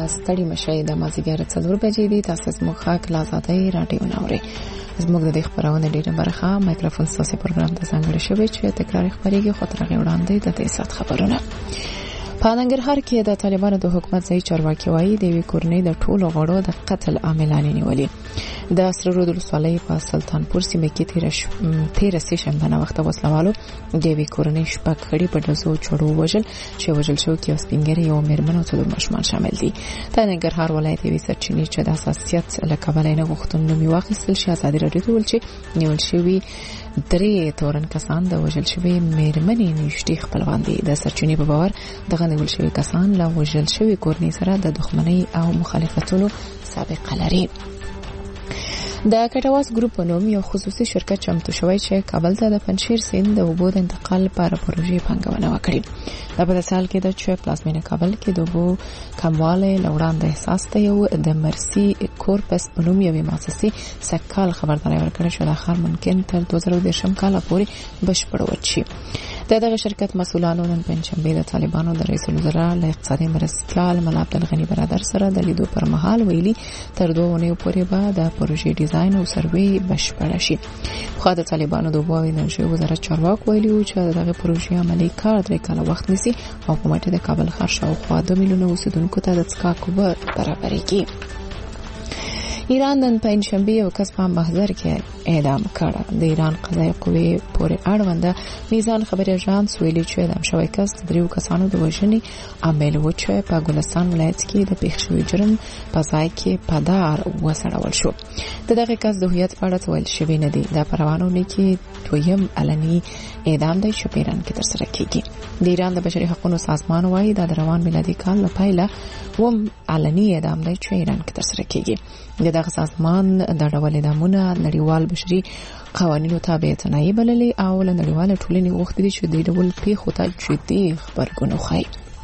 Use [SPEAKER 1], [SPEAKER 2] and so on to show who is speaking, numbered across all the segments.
[SPEAKER 1] ستړي مشي د مازیګر 4 بجې دي. تاسو زموږ خاک لازادۍ رادیو نوري زموږ د خبرونه ډیره برخه مایکروفون ساسي پروګرام ته څنګه شوی چې تکرار خبريږي خو تر هغه وړاندې د تاسو خبرونه په ننګرهار کې د طالبانو د حکومت ځای چارواکي وایي د وی کورنۍ د ټولو غړو د قتل عاملان نیولي. د سرود ولسوالۍ په سلطانپور سیمه کې 13 شنبه وخت وسلوالو د وی کورنۍ شپږ غړي په دزو چړو وژل چې وژل شو کې سپینګری او میرمنو څلور ماشومان شامل دي. د ننګرهار ولایت وی سرچینې چې د اساسیت لکبلای نه غوښتنه نومي واخیستل شي ازادي راډیو ته ول چې نیول شوی درې تورن کسان د وژل شوی میرمنې نشټي خپلوان دي. د سرچینې په باور دغه نیول شوی کسان له وژل شوی کورنۍ سره د دښمنۍ او مخالفتونو سابقه لري. د کټواس ګروپ په نوم یو خصوصي شرکت چمتو شوی چې کابل ته د پنځیر سیند د اوبو د انتقال لپاره پروژې پنګونه وکړي. د په سال کې د چوي پلازمینه کابل کې د اوبو کمواله لوړان د احساس ته یو د مرسي کورپس په نوم یو مؤسسه سکهال خبرداري ورکړه چې د اخر ممکن تر 2010 کال پورې بشپړ شي. دغه شرکت مسؤلانو نن پنځمبه د طالبانو د رئیس الوزرا له اقتصادي مرستيال ملا عبدالغنی برادر سره د لیدو پر مهال ویلي تر 2 ونې پورې به د پروژې ډیزاین او سروې بشپړ شي. خو د طالبانو د اوبو انرژي وزارت چارواکو ویلي چې دغه پروژې عملي کار 3 کال وخت نیسي او په مټه د کابل ښار شاوخوا 2 میلیونه اوسیدونکو ته د څښاک اوبه برابرېږي. ایران نن پنځشنبه یو کس په محضر کې اعدام کړ. د ایران قضایي قوې پورې اړونده میزان خبري اژانس ویلي چې اعدام شوی کس دریو کسانو د وژنې عامل و چې په ګلستان ولایت کې د پیښ شوی جرم په ځای کې پدار وسړول شو. دغه کس د هویت په اړه ویل شوی نه دی. د پروانو کې دویم علني اعدام د شپیران کې ترسره کیږي. د ایران د بشري حقوقو سازمان وايي د روان میلادي کال په پیله وم علني اعدام د ایران کې ترسره کیږي. دغه سازمان د ډول اعدامونه نړیوال بشري قوانینو تابع تنایي بللي او له نړیوال ټولنې وغوښتي چې د ډول پیښو ته جدي خبرګون وخایي.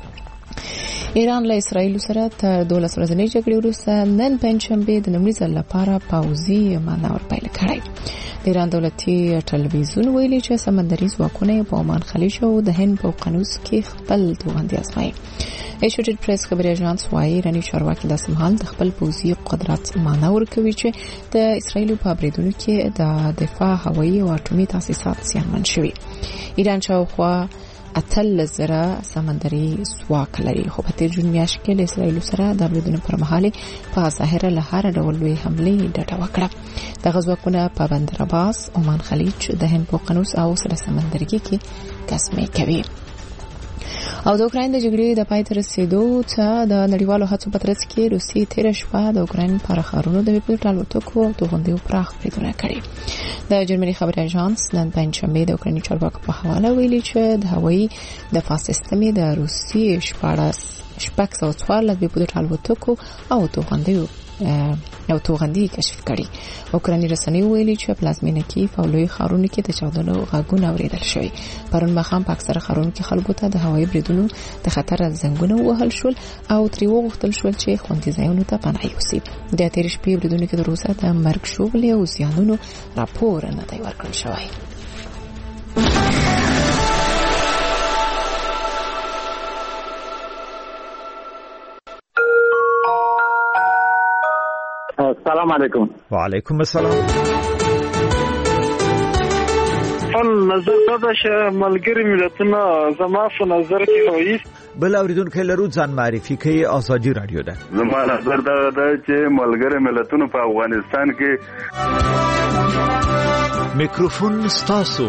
[SPEAKER 1] ایران له اسرایل سره تر 12 ورځې جګړې وروسته نن پنځشنبه د نومړي ځل لپاره پاوزي مانور پیل کړی. د ایران دولتي ټلویزیون ویلي چې سمندري ځواکونه په عمان خلیج او د هند په قنوس کې خپل توغندي ازمایي. ایشوډ پریس خبري اژانس وايي رني چارواکي د سمحال د خپل پوځي قدرت مانور کوي چې د اسرایل په بریدونو کې د دفاع هوایي او اټومي تاسیسات زیانمن شوي. ایران شاوخوا اتل زره سمندري ځواک لري خو په تیر جون میاشت کې د اسرایل سره د بریدونو پر مهال په ظاهره له هر ډول لوی حمله ډډه وکړه. د غزوکونه په بندر عباس، عمان خلیج، د هند په قنوس او سره سمندرګي کې قسمه کوي. او د اوکراین د جګړې د پای ته رسیدو ته د نړیوالو هڅو په ترڅ کې روسي تیر شپه د اوکراین پر خارونو د ویپټالو توکو توغندیو پراخ بریدونه کړي. د جرمني خبري اژانس نن پنځشنبه د اوکرایني چارواکو په حواله ویلي چې د هوایي دفاع سیستم د روسي شپږ ویپټالو توکو او توغندي کشف کړي. اوکرایني رسنۍ ویلي چې پلازمینه کې فولوي خارونو کې د چاودنو غاګونه اوریدل شوی. پرون مخام په اکثره خارونو کې خلکو ته د هوایي بریدونو د خطر زنګونه وهل شول او تری وغوښتل شول چې خوندي ځایونو ته پناه یوسي. د تیر شپې بریدونو کې د روسا د مرګ شوبلې او زیانونو راپور نه دی ورکړل شوی.
[SPEAKER 2] السلام علیکم.
[SPEAKER 3] وعلیکم السلام.
[SPEAKER 4] نظر دا چې ملګری ملتونه زما په نظر کې وایي
[SPEAKER 3] بل اوریدونکو لرو ځان معرفي کوي. ازادي رادیو ده.
[SPEAKER 5] زما نظر دا چې ملګری ملتونه په افغانستان کې
[SPEAKER 3] میکروفون ستاسو.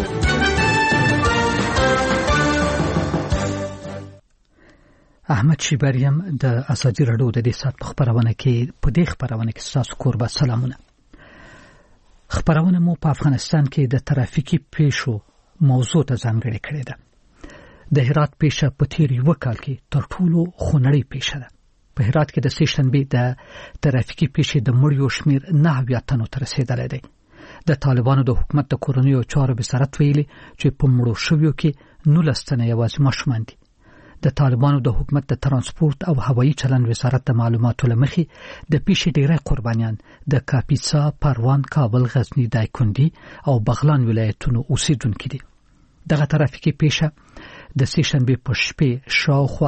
[SPEAKER 6] احمد شیبریم د ازادي رادیو د دې سات په خبرونه کې تاسو قربان سلامونه. خبرونه مو په افغانستان کې د ترافیکي پیښو موضوع ته ځانګړې کړې ده. د هرات پیښه په تیر یو کال کې تر ټولو خونړۍ پیښه ده. په هرات کې د سهشنبه د ترافیکي پیښې د مړیو شمیر 9 تنو ته رسیدلی دی. د طالبانو د حکومت د کورنیو چارو وزارت ویلي چې په مړو شویو کې 19 تنه یوازې ماشومان دي. د طالبانو د حکومت د ترانسپورت او هوایي چلند وزارت د معلوماتو لمخې د پیښې ډیری قربانیان د کاپیسا، پروان، کابل، غزنی، دایکندي او بغلان ولایتونو اوسیدونکي دي. دغه ترافیکي پیښه د سې شنبه په شپې شاوخوا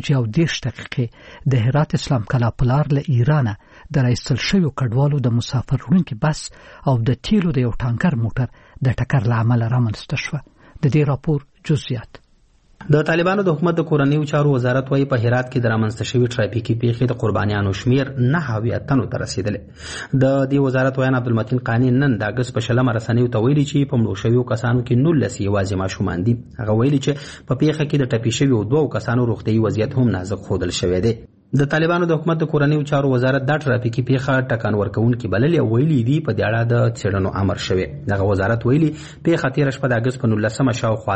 [SPEAKER 6] 8:10 د هرات اسلام کلا پلار له ایران د رایستل شوی کډوالو د مسافر وړونکي بس او د تیلو د یو ټانکر موټر د ټکر لامل رامنځته شو. د دې راپور جزئیات.
[SPEAKER 2] د طالبانو د حکومت د کورنیو چارو وزارت وايي په هرات کې د رامنځته شوی ټرافیکي پیښې د قربانیانو شمیر 9 تنو ته رسیدلی. د دې وزارت ویان عبدالمتین قانی نن د اگست په 20 رسنیو ته ویلي چې په مړو شویو کسانو کې 19 یوازې ماشومان دي. هغه ویلي چې په پیښه کې د ټپي شویو 2 کسانو روغتیايي وضعیت هم نازک ښودل شوی دی. د طالبانو د حکومت د کورنیو چارو وزارت دا ټرافیکي پیښه ټکان ورکوونکې بللې او ویلي دي په دې اړه د څېړنو امر شوی. دغه وزارت ویلي پیښه تېره شپه د اګست په 19 شاوخوا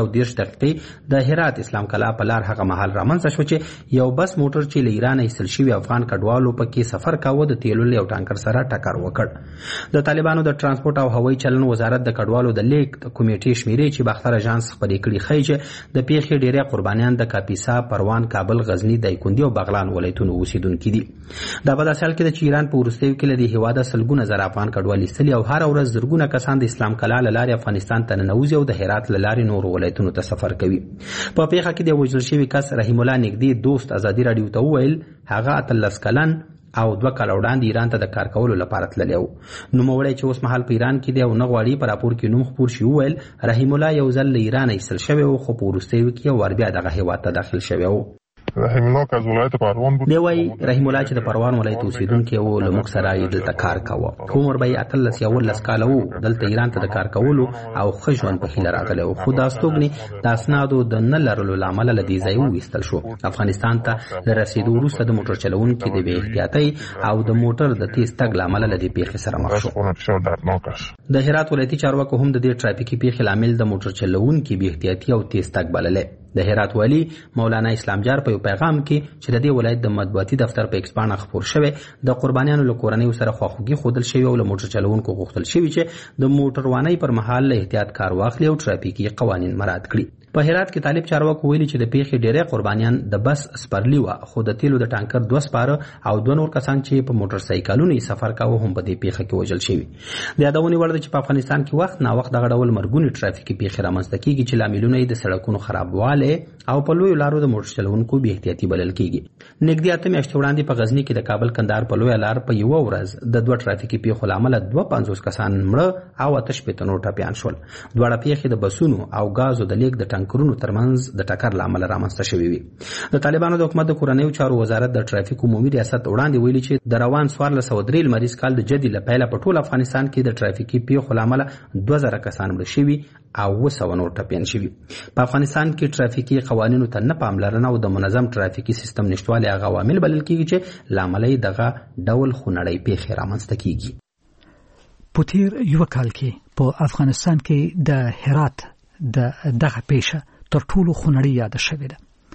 [SPEAKER 2] 8:10 د هرات اسلام کلا په لار هغه مهال رامنځته شو چې یو بس موټر چې له ایران ایستل شوي افغان کډوالو پکې سفر کاوه د تیلو له یو ټانکر سره ټکر وکړ. د طالبانو د ترانسپورت او هوایي چلن وزارت د کډوالو د لیک کمیټې شمیرې چې باختر اژانس خبرې کړي ښیي چې د پیښې ډیری قربانیان د کاپیسا، پروان، کابل، غزنی، دایکندي او بغلان ولایتونو اوسیدونکي دي. دا په داسې حال کې چې ایران په وروستیو کې له دې هېواده سلګونه زره افغان کډوال ایستلي او هر ورځ زرګونه کسان د اسلام کلا له لارې افغانستان ته ننوځي او د هرات له لارې نورو ولایتونو ته سفر کوي. په پیښه کې د وژل شوي کس رحیم الله نږدې دوست ازادي راډیو ته وویل هغه 18 کلن او 2 کال وړاندې ایران ته د کار کولو لپاره تللی و. نوموړی چې اوس مهال په ایران کې دی او نه غواړي په راپور کې نوم خپور شي وویل رحیم الله یو ځل له ایران ایستل شوی و خو په وروستیو کې یو ور بیا دغه هېواد ته داخل شوی و.
[SPEAKER 7] رحیم الله که از ولایت پروان بود.
[SPEAKER 2] دی وایي رحیم الله چې د پروان ولایت اوسیدونکی و له موږ سره یې دلته کار کاوه. عمر به یې 18 یا 19 کاله و. دلته ایران ته د کار کولو او ښه ژوند په هیله راغلی و خو دا ستوګنې د اسنادو د نه لرلو له امله له دې ځای وویستل شو. افغانستان ته له رسېدو وروسته د موټر چلوونکي د بې احتیاطۍ او د موټر د تیز تګ له امله له دې پیښې سره مخ شو. د هرات ولایتي چارواکو هم د دې ټرافیکي پیښې لامل د موټر چلوونکي بې احتیاطي او تیز تګ بللی. د هرات والی مولانا اسلام جار په یو پیغام کې چې د دې ولایت د مطبوعاتي دفتر په ایکس باندې خبر شوی د قربانیانو له کورنیو سره خواخوږي ښودل شوی او له موټر چلوونکو غوښتل شوی چې د موټروانۍ پر مهال له احتیاط کار واخلي او ټرافیکي قوانین مراعات کړي. په هرات کې طالب چارواکو ویلي چې د پیښې ډېری قربانیان د بس سپرلی و خو د تیلو د ټانکر 2 سپاره او 2 نور کسان چې په موټر سایکلونو سفر کاوه هم په دې پیښه کې وژل شوي. د یادونې وړ ده چې په افغانستان کې وخت نا وخت دغه ډول مرګونې ټرافیکي پیښې رامنځته کیږي چې لاملونه یې د سړکونو خرابوالی او په لویو لارو د موټر چلوونکو بې احتیاطي بلل کیږي. نږدې 8 میاشتې وړاندې په غزني کې د کابل کندهار په لویه لار په یوه ورځ د 2 ټرافیکي پیښو له امله 52 کسان مړه او 8 نور ټپیان شول. دواړه پیښې د بسونو او غازو د لیک د ټانکرونو ترمنځ د ټکر لامل رامنځته شوی وي. د طالبانو د حکومت د کورنیو چارو وزارت د ټرافیک عمومي ریاست وړاندې ویلي چې د روان 1403 لمریز کال د جدي لپاره په ټول افغانستان کې د ټرافیکي پیښو لامل 2000 کسان مړه شوي او 200 نور ټپیان شوي. په افغانستان کې ټرافیکي قوانینو ته نه پاملرنه او د منظم ټرافیکي سیستم نشټوالی هغه عوامل بلل کیږي چې لامل یې دغه ډول خونړۍ پیښې رامنځته کیږي.
[SPEAKER 6] په تیر یو کال کې په افغانستان کې د هرات دغه پیښه تر ټولو خونړۍ یاد شوې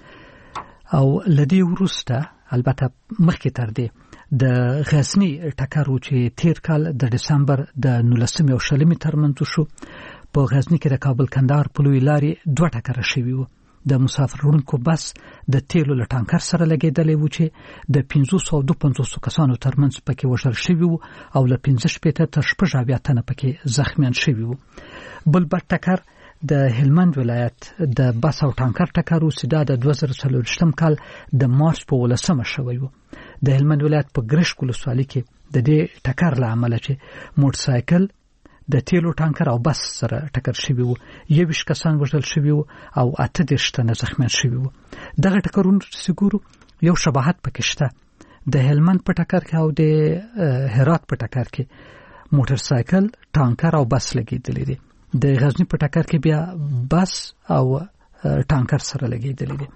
[SPEAKER 6] ده او لدی ورسته البته مخکې تر دې د غزنی ټکر چې تیر کال د دسمبر د 19 او 20 ترمنځ شو. په غزنی کې د کابل کندهار په لوی لارې 2 ټکر شوي وو. د مسافر وړونکو بس د تیلو له ټانکر سره لګېدلی و چې د 552 کسانو ترمنځ پکې وژل شوي وو او له 15 تر 16 تنه پکې زخمیان شوي وو. بل بد ټکر د هلمند ولایت د بس او ټانکر ټکر و چې دا د 2024 کال د مارچ په 18 شوی و. د هلمند ولایت په ګرشک ولسوالۍ کې د دې ټکر له امله چې موټر سایکل د تیلو ټانکر او بس سره ټکر شوی و. 21 کسان وژل شوي و او 18 تنه زخمیان شوي و. دغه ټکرونه چې ګورو یو شباهت پکې شته. د هلمند په ټکر کې او د هرات په ټکر کې موټر سایکل ټانکر او بس لګېدلی دي. د غزنی په ټکر کې بیا بس او ټانکر سره لګېدلی دي.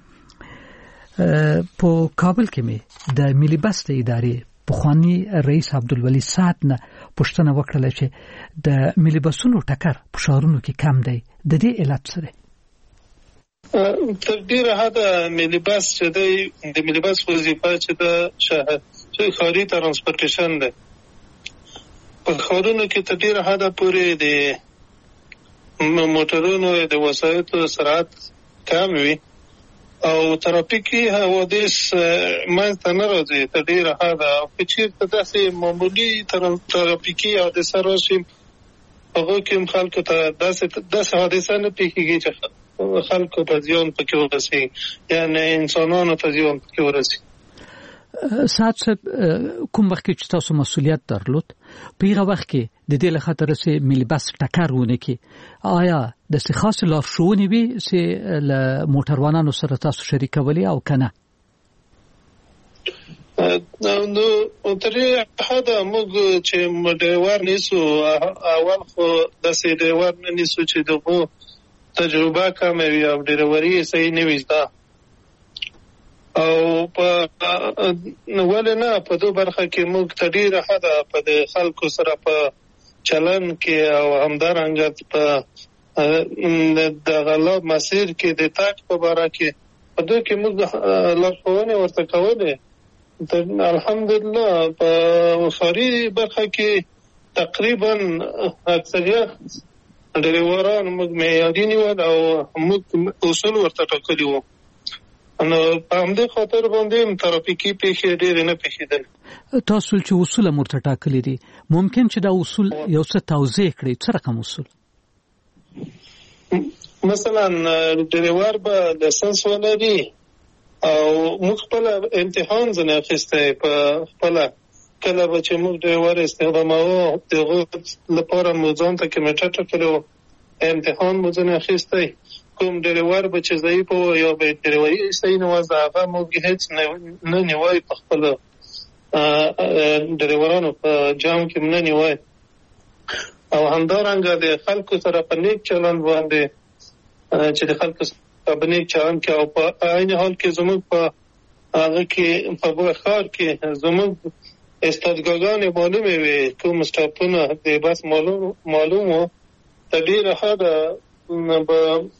[SPEAKER 6] په کابل کې مې د ملي بس د ادارې پخوانی رئیس عبدالولي سعد نه پوښتنه وکړه چې د ملي بسونو ټکر په ښارونو کې کم دی، د دې علت څه دی؟
[SPEAKER 8] تر ډیره حده ملي بس چې دی د ملي بس وظیفه چې د ښاري ترانسپورټیشن دی. په ښارونو کې تر ډیره حده پورې د موټرونو د وسایطو سرعت کم وي او ترافیکي حوادث منځته نه راځي تر ډیره حده. او که چېرته داسې معمولي ترافیکي حادثه راشي هغو کې هم خلکو ته داسې حادثه نه پېښېږي چې خلکو په ځان پکې ورسي یعنی انسانانو ته ځان پکې ورسي.
[SPEAKER 6] سات کوم وخت چې تاسو مسؤلیت درلود په هغه وخت کې د دې له خاطر چې ملي بس ټکر ونه کې آیا د څه خاص لارښوونې وي چې له موټروانانو سره تاسو شریکولې او کنه؟
[SPEAKER 8] نو ترې حدا موږ چې ډریور نیسو اول خو داسې ډریور نه نیسو چې دغه تجربه کمه وي او ډریوري صحیح نه وي زده او په ولنه په دوه برخه کې موږ تدیر حدا په خلکو سره په چلن کې او همدارنګه په د غلط مسیر کې د تاک په باره کې په دوی کې موږ لارښوونې ورته کولې. الحمدلله په وصاري برخه کې تقریبا اکثریت ډریوران موږ معیاري نیول او موږ اصول ورته ټاکلي وو. نو په همدې خاطر باندې ترافیکي پیښې ډېرې نه پیښېدل.
[SPEAKER 6] تاسو چې اصول مرته ټاکلي دي ممکن چې دا اصول یو څه توضیح کړئ؟ څه رقم اصول؟
[SPEAKER 8] مثلا ډریور به لایسنس ولري او موږ خپل امتحان ځنه اخیستی په خپل کله به چې موږ ډریور استخداموو دغه لپاره مو ځان ته کمیټه ټاکلې امتحان مو ځنه اخیستی. کوم ډریور به چې ضعیف و یا به ډریوري صحیح نه وځه هغه موږ هیڅ نه نیوای په خپل ډریورانو په جام کې نه نیوای او همدارنګه د خلکو سره په نیک چلند باندې چې د خلکو سره په نیک چلند کې او په عین حال کې زموږ په هغه کې په بخار کې زموږ استادګاګانې معلومې وي کوم سټاپونه د بس معلوم وو تدیر حدا به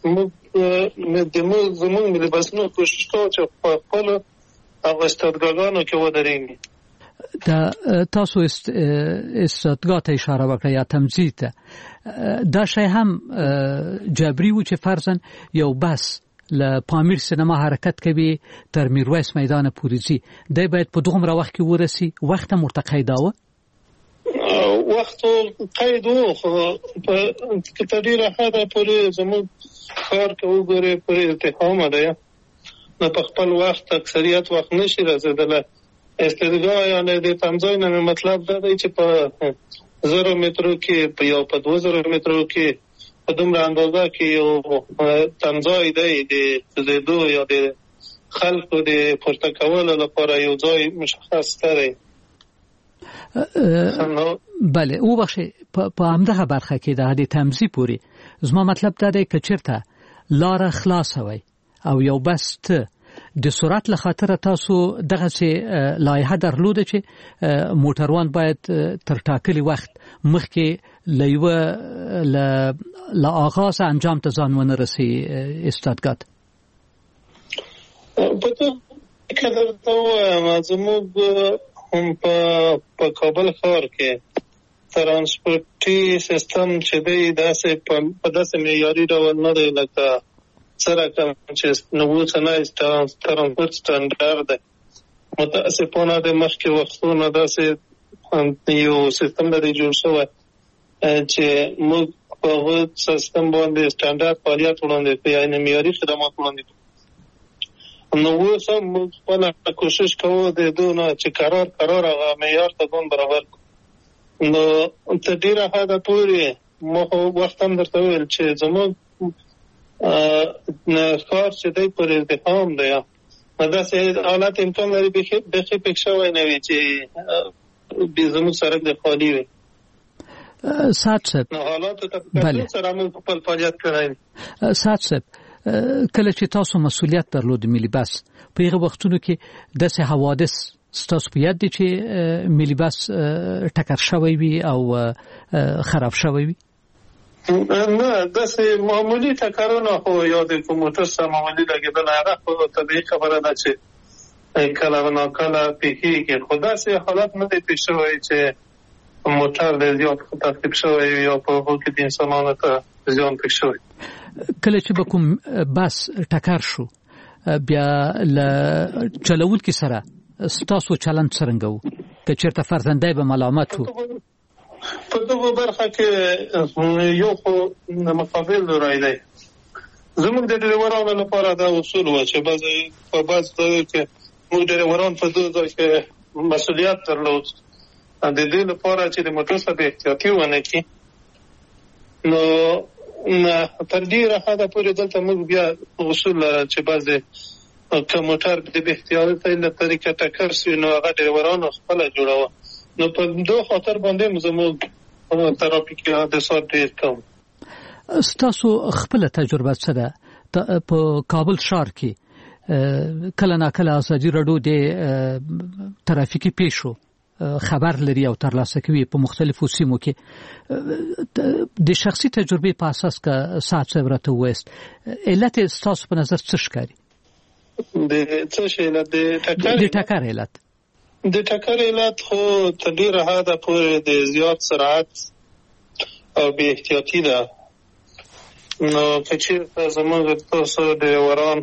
[SPEAKER 8] موږ زموږ ملي بسونو کوشش کوو چې په خپل هغه استادګاګانو کې ودرېږي.
[SPEAKER 6] تاسو استادګا ته اشاره وکړه یا تمځي ته دا شی هم جبري و چې فرضاً یو بس له پامیر سینما حرکت کوي تر میرویس میدان پورې ځي دی باید په دومره وخت کې ورسي وخت هم ورته قیداوه؟
[SPEAKER 8] وخت قید وو خو په تدیر حدا پورې زموږ کار کې وګورې پورې اتهام ده نه په خپل وخت اکثریت وخت نشي رسیدله. استدګا یعنی د تمځای نه مطلب دا دی چې په 0 مترو کې په یو په 2000 مترو کې په دومره اندازه کې یو تمځای دی د زیدو یا د خلکو د پورته کولو لپاره یو ځای مشخص دی.
[SPEAKER 6] بله او بخشي په همدغه برخه کې د هدي تمځي پوری زما مطلب دا دی چې چیرته لار خلاص وي او یو بس ته د سرعت له خاطر تاسو دغه څه لایحه درلوده چې موټروان باید تر ټاکلي وخت مخکې له آغاز انجام ته ځان ونه رسي استادګات.
[SPEAKER 8] په تو کې درته وایم زموږ هم په کابل ښار کې ترانسپورتي سیستم چې دی داسې په داسې معیاري ډول نه دی لکه سره کوم چې نو څنګه ترانسپورت سټانډرډ دی. متاسفانه د مخکې وختونو داسې یو سیستم لري جوړ شوی چې موږ په هغه سیستم باندې سټانډرډ فعالیت وړاندې کوي یعنی معیاري خدمات وړاندې کوي. نو اوس هم موږ خپل کوشش کوو د دونه چې قرار هغه معیار ته ګون برابر کړو. نو تدیر حدا پورې مو وخت هم درته ویل چې زموږ کار چې دی پر ازدحام دی داسې حالات امکان لري بخي پکښه وای نه وي چې زموږ سړک د خالی وي.
[SPEAKER 6] سات صاحب
[SPEAKER 8] حالات ته سره موږ خپل فعالیت کوي.
[SPEAKER 6] سات صاحب کله چې تاسو مسؤلیت درلود ملي بس په هغه وختونو کې داسې حوادث ستاسو په یاد دي چې ملي بس ټکر شوی وي او خراب شوی وي؟
[SPEAKER 8] نه داسې معمولی ټکرونه خو یا د موټر سره معمولی لګېدل هغه خو طبیعي خبره ده چې کله ناکله پیښیږي خو داسې حالات نه دی پیښ شوی چې موټر د زیات تخریب شوی یا په هغو کې د انسانانو ته زیان پېښ شوی.
[SPEAKER 6] کله چې به کوم بس ټکر شو بیا له چلوونکي سره ستاسو چلند څرنګه و که چېرته فرزندی به ملامت و؟
[SPEAKER 8] په دغه برخه کې یو خو مقابل رای دی زموږ د ډریورانو لپاره دا اصول و چې په بعض ځایو کې موږ ډریوران په دې ځای کې مسؤلیت درلود د دې لپاره چې د موټر څخه احتیاطي ونه کړي. نو تر ډیره حده پورې دلته موږ بیا اصول لرو چې بعضې که موټر د بې احتیاطۍ له طریقه ټکر شي نو هغه ډریورانو خپله جوړوه. نو په دې خاطر باندې زموږ ترافیکي حادثات ډېر کم.
[SPEAKER 6] ستاسو خپله تجربه څه ده؟ په کابل ښار کې کله ناکله ازادي راډیو د ترافیکي پیښو خبر لري او ترلاسه کوي په مختلفو سیمو کې. د شخصي تجربې په اساس که صاحب صاحب راته ووایست علت ستاسو په نظر څه ښکاري؟
[SPEAKER 8] د څه شي علت؟ د
[SPEAKER 6] ټکر علت.
[SPEAKER 8] د ټکر علت خو تر ډېره حده پورې د زیات سرعت او بې احتیاطي ده. نو که چېرته زموږ تاسو ډریوران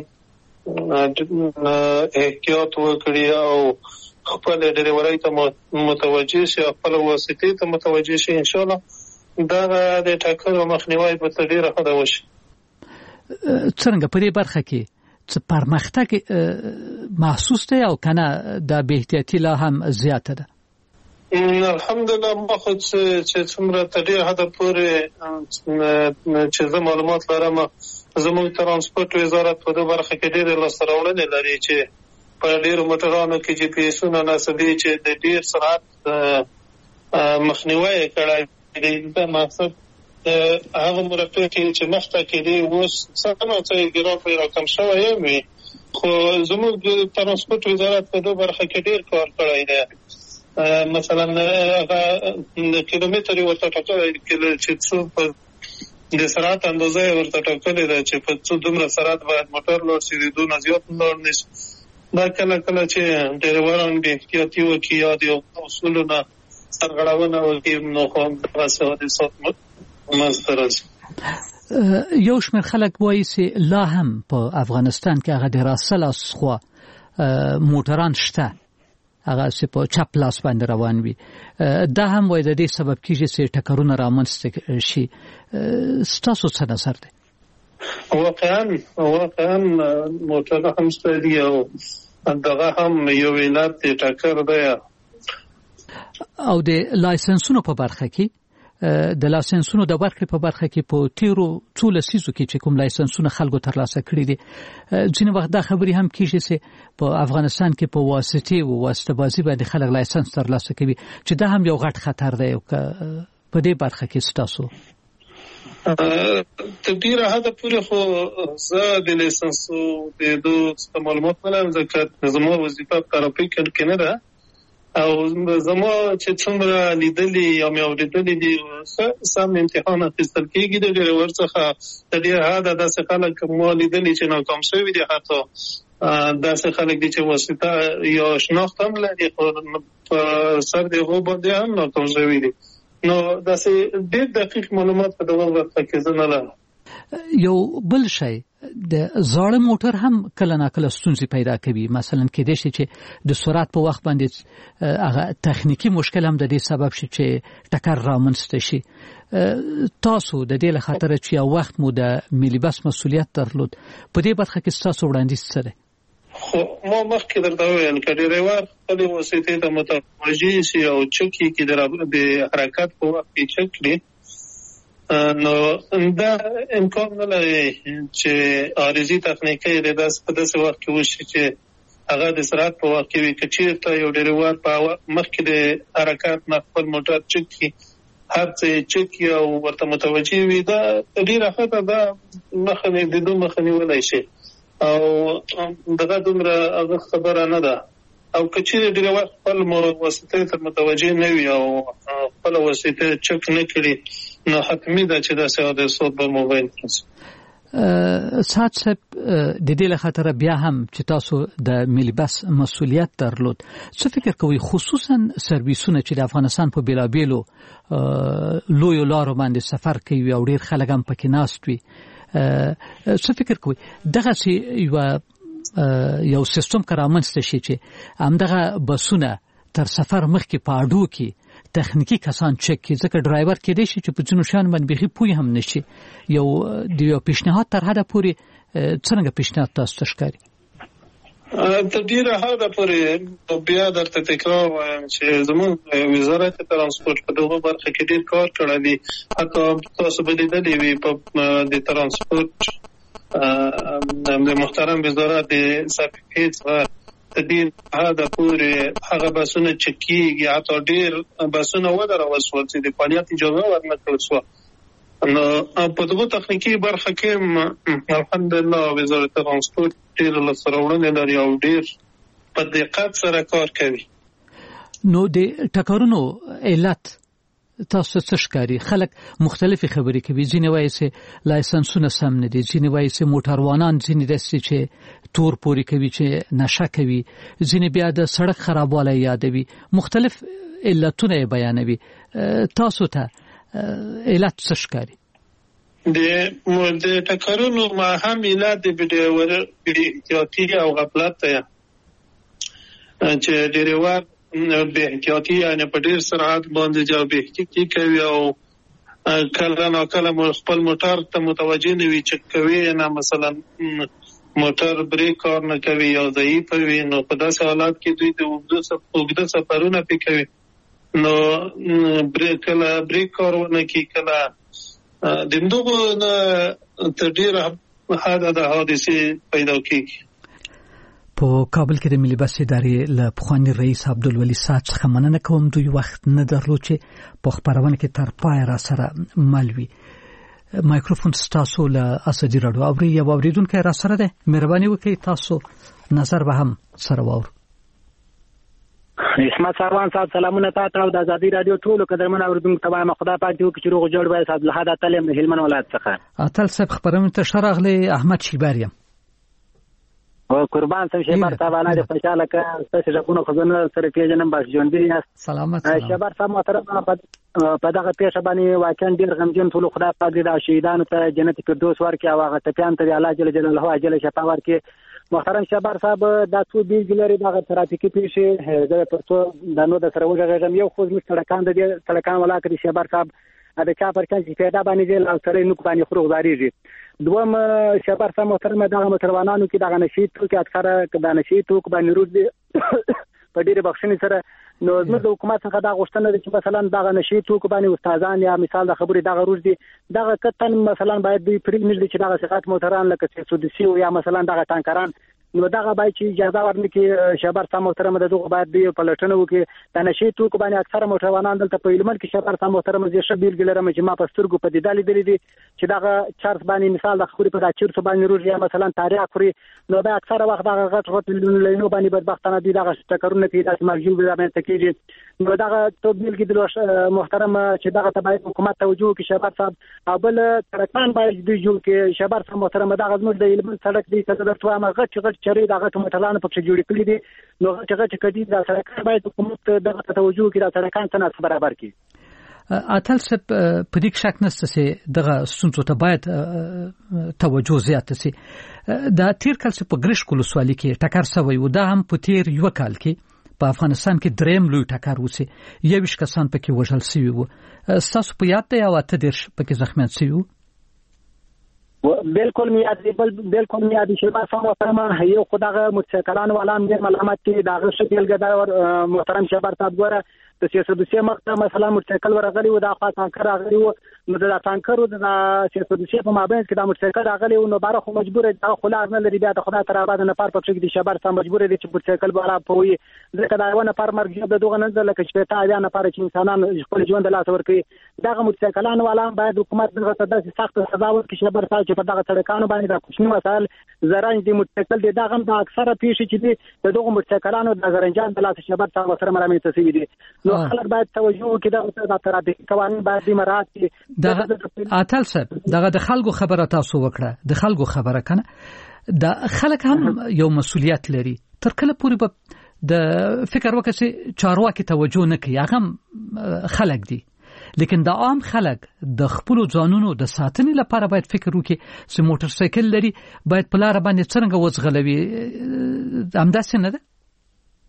[SPEAKER 8] احتیاط وکړي او خپل ډریورۍ ته متوجه شي او خپل واسطې ته متوجه شي انشاءالله دغه د ټکر مخنیوی به تر ډېره حده وشي.
[SPEAKER 6] څرنګه په دې برخه کې څه پرمختګ محسوس دی او که نه دا بې احتیاطي لا هم زیاته ده؟
[SPEAKER 8] الحمدلله ما خو چې څومره تر ډېره حده پورې چې زه معلومات لرم زموږ ترانسپورټ وزارت په دې برخه کې ډېرې لاسته راوړنې لري چې په ډېرو موټرانو کې جی پي ایسونه نصبي چې د ډېر سرعت مخنیوی یې کړی دی. دا مقصد هغه مرتبه چې مخته کېدی اوس څه نه څه ګراف یې راکم شوی وي خو زموږ ترانسپورټ وزارت په دې برخه کې ډېر کار کړی دی. مثلا هغه کیلومتر یې ورته ټاکلی چې څو د سرعت اندازه یې ورته ټاکلې ده چې په څو دومره سرعت باید موټر لاړ شي د دونه زیات لاړ نه شي. دا کله چې ډریوران بې احتیاطي وکړي یا د اصولو نه سرغړونه وکړي نو خو دغسې حادثات منځته راځي.
[SPEAKER 6] یو شمېر خلک وایي چې لا هم په افغانستان کې هغه د راست لاس خوا موټران شته هغه چې په چپ لاس باندې روان وي. دا هم وایي د دې سبب کېږي چې ټکرونه رامنځته شي. ستاسو څه نظر دی؟
[SPEAKER 8] واقعا موټر هم شته دي او دغه هم یو علت د ټکر دی.
[SPEAKER 6] او د لایسنسونو په برخه کې د لایسنسونو د ورکړې په برخه کې په تیرو څو لسیزو کې چې کوم لایسنسونه خلکو ترلاسه کړي دي ځینې وخت دا خبرې هم کېږي چې په افغانستان کې په واسطې او واسطه بازي باندې خلک لایسنس ترلاسه کوي چې دا هم یو غټ خطر دی. او په دې برخه کې ستاسو
[SPEAKER 8] تر ډېره حده پورې خو زه د لایسنسو د دوه معلومات نه لرم ځکه زما وظیفه په ترافیک کې نه ده او زما چې څومره لیدلي یا مې اورېدلي دي سم امتحان اخیستل کېږي د ډریور څخه تر ډېره حده داسې خلک ما لیدلي چې ناکام شوي دي. حتی داسې خلک دي چې واسطه یا شناخت هم لري خو په سر د هغو باندې هم ناکام شوي دي. نو داسې ډېر دقیق معلومات په دغه برخه کې زه نه لرم.
[SPEAKER 6] یو بل شی د زاړه موټر هم کله ناکله ستونزې پیدا کوي. مثلا کېدای شي چې د سرعت په وخت باندې هغه تخنیکی مشکل هم د دې سبب شي چې ټکر رامنځته شي. تاسو د دې له خاطره چې یو وخت مو د ملي بس مسؤلیت درلود په دې برخه کې ستاسو وړاندیز څه دی؟
[SPEAKER 8] خو ما مخکې درته وویل که ډریور خپلې واسطې ته متوجه شي او چک یې کړي د حرکت په وخت کې چک کړي نو دا امکان نه لري چې عارضي تخنیکي په داسې وخت کې وشي چې هغه د سرعت په وخت کې وي. که چېرته یو ډریور په مخکې د حرکت نه خپل موټر چک کړي هر څه یې چک کړي او ورته متوجه وي دا ډېره ښه ده. دا مخه نیولی شي او دغه دومره هغه خبره نه ده. او که چېرې ډریور خپل واسطې ته متوجه نه وي او خپله واسطه چک نه کړي نو حتمي ده چې داسې حادثات به موبایل راشي.
[SPEAKER 6] سعد صاحب د دې له خاطره بیا هم چې تاسو د ملي بس مسؤلیت درلود څه فکر کوئ خصوصا سرویسونه چې د افغانستان په بیلابیلو لویو لارو باندې سفر کوي او ډېر خلک هم پکې ناست وي څه فکر کوئ دغسې یو سیستم که رامنځته شي چې همدغه بسونه تر سفر مخکې په اډو کې تخنیکی کسان چک کی ځکه ډرایور کې دی چې په ځینو شان باندې بيخي پوي هم نشي یو پیشنهاد تر حده پورې څنګه پیشنهاد تاسو تشکاري
[SPEAKER 8] تر ډیره حده پورې بیا درته تکرار وایم چې زموږ وزارت ترانسپورت په دغه برخه کې ډیر کار کړی دی حتی تاسو به لیدلی وي په د ترانسپورت د محترم وزارت د صفحې څخه تدیر هغه پورې هغه بسونه چکیږي حتی ډیر بسونه ودرول شول چې د فعالیت اجازه ورنکړل شوه نو په دغه تخنیکی برخه کې الحمدلله وزارت ترانسپورت ډیر لسره‌وړاندې لري او ډیر په دقت سره کار کوي
[SPEAKER 6] نو د ټکرونو علت تاسو څه ښکاري خلک مختلفي خبرې کوي ځینې وایي چې لایسنسونه سم نه دي ځینې وایي چې موټروانان ځینې داسې چې تور پوري کوي چې نشه کوي ځینې بیا د سړک خرابوالی یادوي مختلف علتونه بیانوي تاسو ته علت څه ښکاري
[SPEAKER 8] د ټکرونو ما هم علت د احتیاطي او غفلت دی چې ډریور به احتیاطي یعنی په ډیر سرعت باندې جو به احتیاطي کوي او کله نو کله خپل موټر ته متوجه نه وي چې کوي نه مثلا موټر بریک کار نه کوي یا ضعیف وي نو په داسې حالات کې دوی د اوږده سفرونه کوي نو بریک کار نه کوي کله د دغه تر ډیره حد د حادثه پیدا کیږي
[SPEAKER 6] په کابل کې د ملي بس ادارې له پخوانی رئیس عبدالولي صاحب څخه مننه کوم دوی وخت نه درلود چې په خبرونه کې تر پای را سره ملوي مایکروفون تاسو له اسدي راډیو او یو اوریدونکو را سره ده مهرباني وکړئ تاسو نظر به هم سره واور
[SPEAKER 9] اسمت سروان صاحب سلامونه تاسو او د ازادي رادیو ټولو قدرمن اوریدونکو ته وایم خدای پاک دې وکړي چې روغ جوړ وای صاحب له حدا تعلیم د هلمند ولایت څخه
[SPEAKER 6] اتل صاحب خبرونه ته شرغله احمد شیباریم
[SPEAKER 9] او قربان سم شبر صاحب انا د خوشاله ک ستاسو ژوند خزانه سره پیژنم باش ژوند دي
[SPEAKER 6] سلامت
[SPEAKER 9] شبر صاحب محترم په دغه پیښه باندې واقعا ډیر غمجن ټول خدای پاک دې د شهیدانو ته جنت فردوس ورکړي او هغه ټپيان ته الله جل جلاله اجل شفا ورکړي محترم شبر صاحب دا څو بیلګلري دغه ترافیکي پیښې د پرتو د نو د سره وګړم یو خو مش تړکان د تړکان ولا کړی شبر صاحب د چا پر کله چې پیدا باندې دل او سره نو باندې خروغ داریږي دوم شبر صاحب محترم دغه متروانانو کې دغه نشي توکي اکثره د نشي توک باندې روز دي په ډیره بخښنې سره نو زموږ د حکومت څخه دا غوښتنه ده چې مثلا دغه نشي توک باندې استادان یا مثال د خبرې دغه روز دي دغه کتن مثلا باید دوی پرې نږدې چې دغه سقط موټران لکه سودسي او یا مثلا دغه ټانکران نو دغه باید چې اجازه ورنکړي شبر صاحب محترم دغه باید دی په لټنه وکړي د نشي توک باندې اکثره موټروانان دلته په هلمند کې شبر صاحب محترم زی شبیر ګلرم چې ما په سترګو په دې دالي دي چې دغه چارس باندې مثال د خوري په داچیر څو باندې روز یا مثلا تاریخ خوري نو دا اکثره وخت دغه غټ لینو باندې بدبختانه دي دغه ټکرونه کې داسې مرجو باندې تکیږي نو دغه توبیل کې د محترم چې دغه تبعید حکومت توجه کوي شبر صاحب او بل ترکان باید د جوړ کې شبر صاحب محترم دغه زموږ د هلمند سړک دی چې درته ما غټ چری دغه ټمټلانه پکې جوړ کړی دي نو چې کدي د سړکان باید حکومت دغه توجه کوي د سړکان څخه برابر کړي
[SPEAKER 6] اتل سب په دې شک نشته چې دغه ستونزو ته باید توجه زیاته شي دا تیر کال په ګریش کولو سوالي کې ټکر سوی و دا هم په تیر یو کال کې په افغانستان کې دریم لوی ټکر وسی یوش کسان پکې وژل شوی و تاسو په یاد دی او ته ډیر پکې زخمیان شوی و
[SPEAKER 9] بالکل بالکل میادي شباب محترم یو خدغه متشکران ولام ډیر ملامت دي داغه شکل ګدا محترم شباب صاحب ګوره د سیاسي مقطع مثلا موټرسایکل ورغلی و دا ټانکر راغلی و نو دا ټانکر د سیاسي په مابین کې دا موټرسایکل راغلی و نو بار خو مجبور دی دا خلار نه لري بیا د خدای تر آباد نه پار پکې دي شبر سم مجبور دي چې موټرسایکل بالا پوي ځکه دا ونه پر مرګ د دوغه نه لکه چې ته بیا نه پاره چې انسانان خپل ژوند لا تور کوي دا موټرسایکلان والا باید حکومت دغه تداسي سخت سزا ورکړي شبر صاحب چې په دغه سړکانو باندې دا کوچنی وسایل زرنج دي موټرسایکل دي دا هم د اکثره پیښې چې دي دغه موټرسایکلانو د زرنجان د لاس شبر صاحب سره مرامت تسوي دي نو خلک باید توجه وکړي د ترافیکي قوانین باید مراعات کړي
[SPEAKER 6] دا اتل صاحب دغه د خلکو خبره تاسو وکړه د خلکو خبره کنه د خلک هم یو مسؤلیت لري تر کله پورې به د فکر وکړي چارواکي توجه نه کوي هغه خلک دي لیکن د عام خلک د خپل ځانونو د ساتنې لپاره باید فکر وکړي چې موټر سایکل لري باید په لار باندې څنګه وځغلوي همداسې نه ده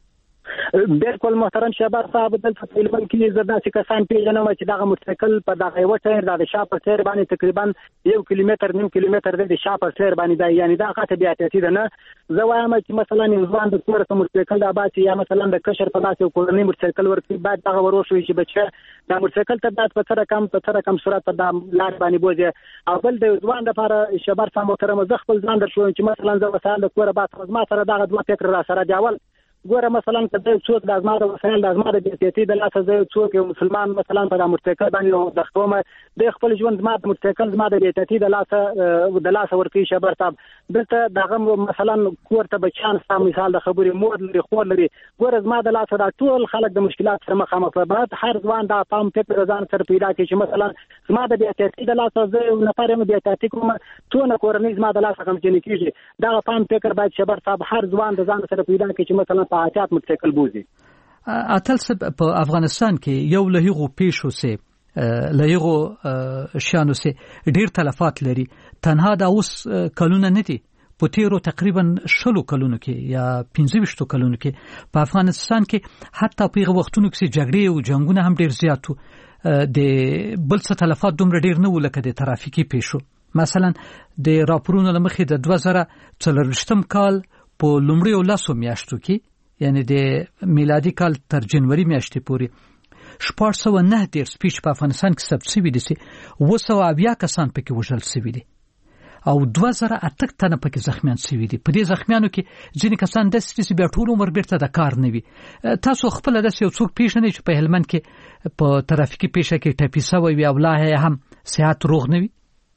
[SPEAKER 9] بالکل محترم شهباز صاحب دلته په لمن کې زه داسې کسان پیژنم چې دغه موټرسایکل په دغه یو ټایر د شا په سیر باندې تقریبا 1 کیلومتر نیم کیلومتر د شا په سیر باندې دی، یعنی دا خاطر بیا احتیاطي ده. نه زه وایم چې مثلا ځوان د کور ته موټرسایکل د باسي یا مثلا د کشر په داسې کورنۍ موټرسایکل ورکړي، باید دغه وروښوي چې بچه دا موټرسایکل ته باید په څه رقم سرعت په لار باندې بوځي. او بل د ځوان لپاره شهباز صاحب محترم زه خپل ځان درښوم چې مثلا زه وسایل د کور باندې ما سره دغه دوه فکر را سره دی. اول ګوره مثلا کله څوک د ازمه د وسایل د ازمه د بیاتی د لاسه زه څوک یو مسلمان مثلا په موټرسایکل باندې د خپل د خپل ژوند ما د موټرسایکل زما د بیاتی د لاسه ورکی شهباز صاحب دلته دغه مثلا کور ته بچان سم مثال د خبرې مور لري خور لري، ګوره زما د لاسه د ټول خلک د مشکلات سره مخامخ بعد هر ځوان د پام فکر ځان سره پیدا کوي چې مثلا زما د بیاتی د لاسه زه نفر مې بیاتی کوم ټول کورنۍ زما د لاسه کوم چې کیږي دا پام فکر باید شهباز صاحب هر ځوان د ځان سره پیدا کوي چې مثلا پاچات موټرسایکل بوزي.
[SPEAKER 6] اتل سب په افغانستان کې یو لهغو پیښو سه لهغو شانو سه ډیر تلفات لري، تنها دا اوس کلونه نه دي، په تیرو تقریبا 10 کلونو کې یا 15 کلونو کې په افغانستان کې حتی په وختونو کې جګړې او جنگونه هم ډیر زیات د بل څه تلفات دومره ډیر نه ولکه د ترافیکي پیښو. مثلا د راپورونو لمخې د 2024 کال په لومړیو لاسو میاشتو کې یعنی د میلادي کال تر جنوري میاشتې پورې 409 سپیچ په افغانستان کې ثبت شوي دي، 200 کسان پکې وژل شوي دي او 2008 تنه پکې زخمیان شوي دي. په دې زخمیانو کې ځینې کسان داسې چې بیا ټول عمر بیرته د کار نه وي. تاسو خپل داسې یو څوک پیښنئ چې په هلمند کې په ترافیکي پیښه کې ټپي شوی وي او لا هم صحت روغ نه وي؟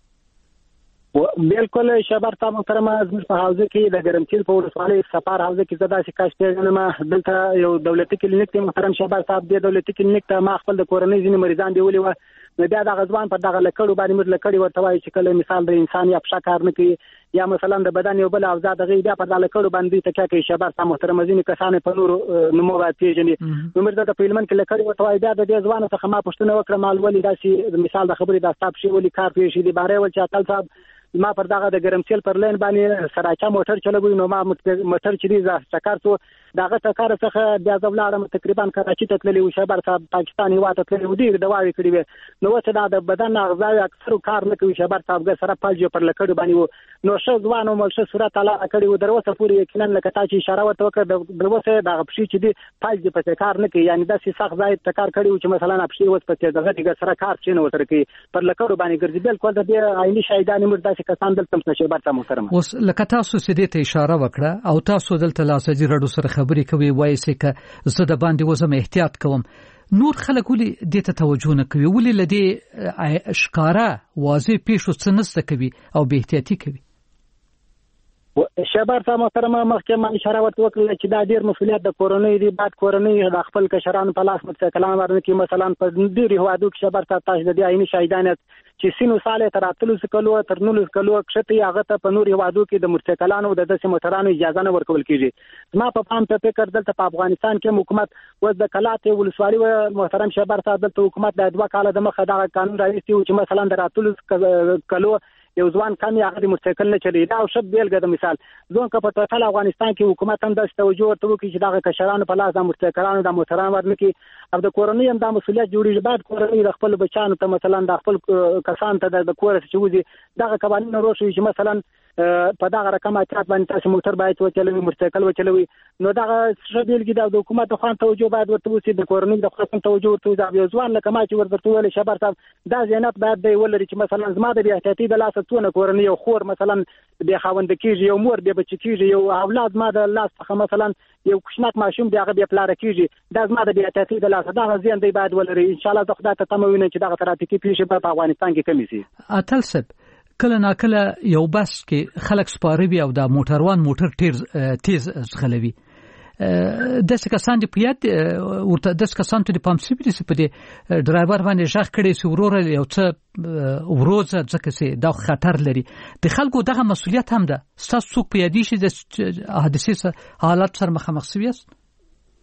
[SPEAKER 9] بالکل شهباز صاحب محترم زموږ په حوزه کې د ګرمسیر په ولسوالۍ سفار حوزه کې زدا چې کاش پیژنم دلته یو دولتي کلینیک ته محترم شهباز صاحب د دولتي کلینیک ته ما خپل د کورنۍ ځینې مریضان دی ولې و نو بیا د غزوان په دغه لکړو باندې موږ لکړی ورته وایي چې کله مثال د انسان یا پښه کار نه کوي یا مثلا د بدن یو بل اوزاد غي بیا په دغه لکړو باندې تکیا کوي. شهباز صاحب محترم ځینې کسان په نور نمو باندې پیژني نو موږ د پیلمن کې لکړی ورته وایي بیا د دې ځوان څخه ما پښتنه وکړه مال ولې داسي مثال د خبرې د استاب شي ولې کار پیښ دي باره ول چې اتل صاحب ما پر دغه د ګرمسیل پر لین باندې سراچا موټر چلوي نو ما موټر چې دی ځکار څو دغه ټکر څخه بیا ځولاړم تقریبا کراچي ته تللی و. شهباز صاحب پاکستاني واته تللی و ډیر دواوی کړی و نو چې د بدن اغذاوی اکثر کار نه کوي. شهباز صاحب سره پالجو پر لکړو باندې نو ښه ځوانو ملشه صورت الله کړی و دروسه پوری یقینا لکه تا چې اشاره وته وکړه دروسه دغه پښې چې دی پالجو په کار نه کوي، یعنی داسې سخت ځای ټکر کړی و چې مثلا پښې وس په دغه دغه سره کار چې نو سره کوي پر لکړو باندې ګرځي. بالکل د دې عیني شهیدان موږ داسې کسان دلته شهباز صاحب محترم
[SPEAKER 6] اوس لکه تاسو سې ته اشاره وکړه او تاسو دلته لاسجی رډو سره خبرې کوي وایي چې زه د باندې وزم احتیاط کوم، نور خلک ولې دې ته توجه نه کوي، ولې لدې ښکارا واضح پیښو څه نسته کوي او به احتیاطي کوي؟
[SPEAKER 9] شهباز صاحب محترم مخکې ما اشاره وکړه چې دا ډیر مسؤلیت د کورنۍ دی، بعد کورنۍ د خپل کشرانو په لاس متکلام ورنکې مثلا په ډیر هوادو کې شهباز صاحب تاسو د دې عیني شهیدانت چې سینو ساله تر 30 کلو تر 90 کلو کښته هغه ته په نور هوادو کې د موټرسایکلانو د داسې موټرانو اجازه نه ورکول کیږي. ما په پام ته فکر دلته په افغانستان کې حکومت وز د کلات ولسوالۍ محترم شهباز صاحب دلته حکومت د 2 کال د مخه دا قانون راوستي چې مثلا د 30 کلو یو ځوان کم یا غوړي موټرسایکل نه چلی دا او شپ بیلګه د مثال ځون که په ټول افغانستان کې حکومت هم د توجه ورته وکړي چې دا کشرانو په لاس د موټرسایکلانو د موټرانو ورنکې او د کورنۍ هم د مسولیت جوړیږي. بعد کورنۍ د خپل بچانو ته مثلا د خپل کسان ته د کور څخه وځي دا قوانين وروشي چې مثلا په دغه رقم اعتراض باندې تاسو موټر باید وچلوي موټرسایکل وچلوي نو دغه شبیلګي د حکومت خو توجه باید ورته وسی د کورنۍ د خاصم توجه ورته د ځوان لکه ما چې ورته ویل شهباز صاحب دا زینت باید دی ولري چې مثلا زما د احتیاطي د لاسه تونه کورنۍ یو خور مثلا د خاوند کېږي یو مور به بچی کېږي یو اولاد ما د لاس څخه مثلا یو کوچناک ماشوم دغه به پلار کېږي دا زما د احتیاطي د لاسه دا زین دی باید ولري. ان شاء الله زه خدای ته تموینه چې دغه ترافیکي پیښه په افغانستان کې کمی شي.
[SPEAKER 6] اتل سب کله ناکله یو بس کې خلک سپاروي او د موټروان موټر تیز ځغلوي د څه کسان دی پیات ورته د څه کسان ته د پامسي دي په دې ډرایور باندې ځخ کړي سو ورور یو څه وروزه ځکه سي دا خطر لري د خلکو دغه مسولیت هم ده. تاسو څوک پیادي شي د حادثه حالات سره مخامخ شوي است؟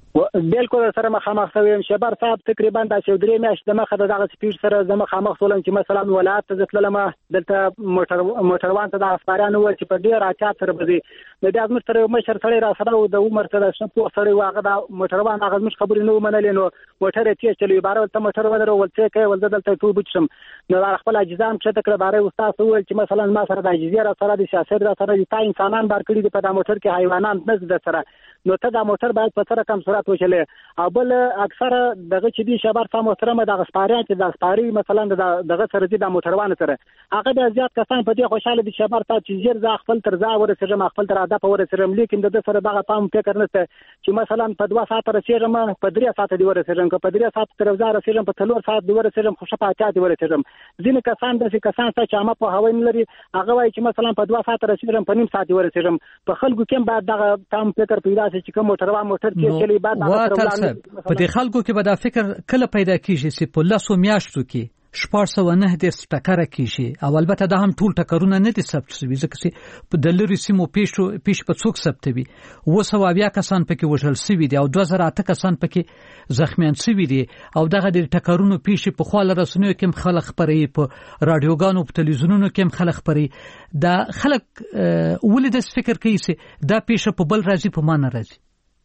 [SPEAKER 9] بالکل سره مخامخ شوم. شبر صاحب تقریبا د 3 میاشتې مخه دغه سپیډ سره د مخامخ سولم چې مثلا ولایت ته ځتلم دلته موټروان ته د افکارانو ول چې په ډیر راکات سره بزي د دې ازمر سره مشر سره را سره د عمر سره شپو سره واغه د موټروان هغه مش خبرې نو منلې نو موټر ته چلی بار ته موټر ودرو ولڅ کوي ول دلته ټول بچم نو خپل اجزام چې تکړه باره استاد ول چې مثلا ما سره د اجزیره سره د سیاست سره د انسانان بار کړی په د موټر کې حیوانات نه د سره نو ته دا موټر باید په سره کم سرعت وچلې او بل اکثر دغه چې دی شبر صاحب محترم د غسپاریان چې د غسپاری مثلا دغه سره د موټروان سره هغه د زیات کسان په دې خوشاله دي شبر صاحب چې زیر ځ خپل تر ځا ورسېږم خپل تر اده په ورسېږم لیکن د سره دغه پام فکر نشته چې مثلا په 2 ساعت رسېږم په 3 ساعت دی ورسېږم په 3 ساعت تر ځا رسېږم په 3 ساعت دی ورسېږم خو شپه اته دی ورسېږم ځینې کسان د کسان چې ما په هوا نه لري هغه وایي چې مثلا په 2 ساعت رسېږم په نیم ساعت ورسېږم په خلکو کې بعد دغه پام فکر پیدا شي چې کوم موټر کې چلی بعد
[SPEAKER 6] په دې خلکو کې به دا فکر کله پیدا کیږي چې په لاسو میاشتو کې 409 د ټکر کیږي او البته دا هم ټول ټکرونه نه دي ثبت شوي ځکه چې په دلری سیمو پیش په څوک ثبتوي 200 کسان پکې وژل شوي دي او 2008 کسان پکې زخمیان شوي دي او دغه د ټکرونو پیش په خپل رسنیو کې خلک خبري په رادیوګانو په تلویزیونونو کې خلک خبري دا خلک ولې د فکر کوي چې دا پیش په بل راځي په مان راځي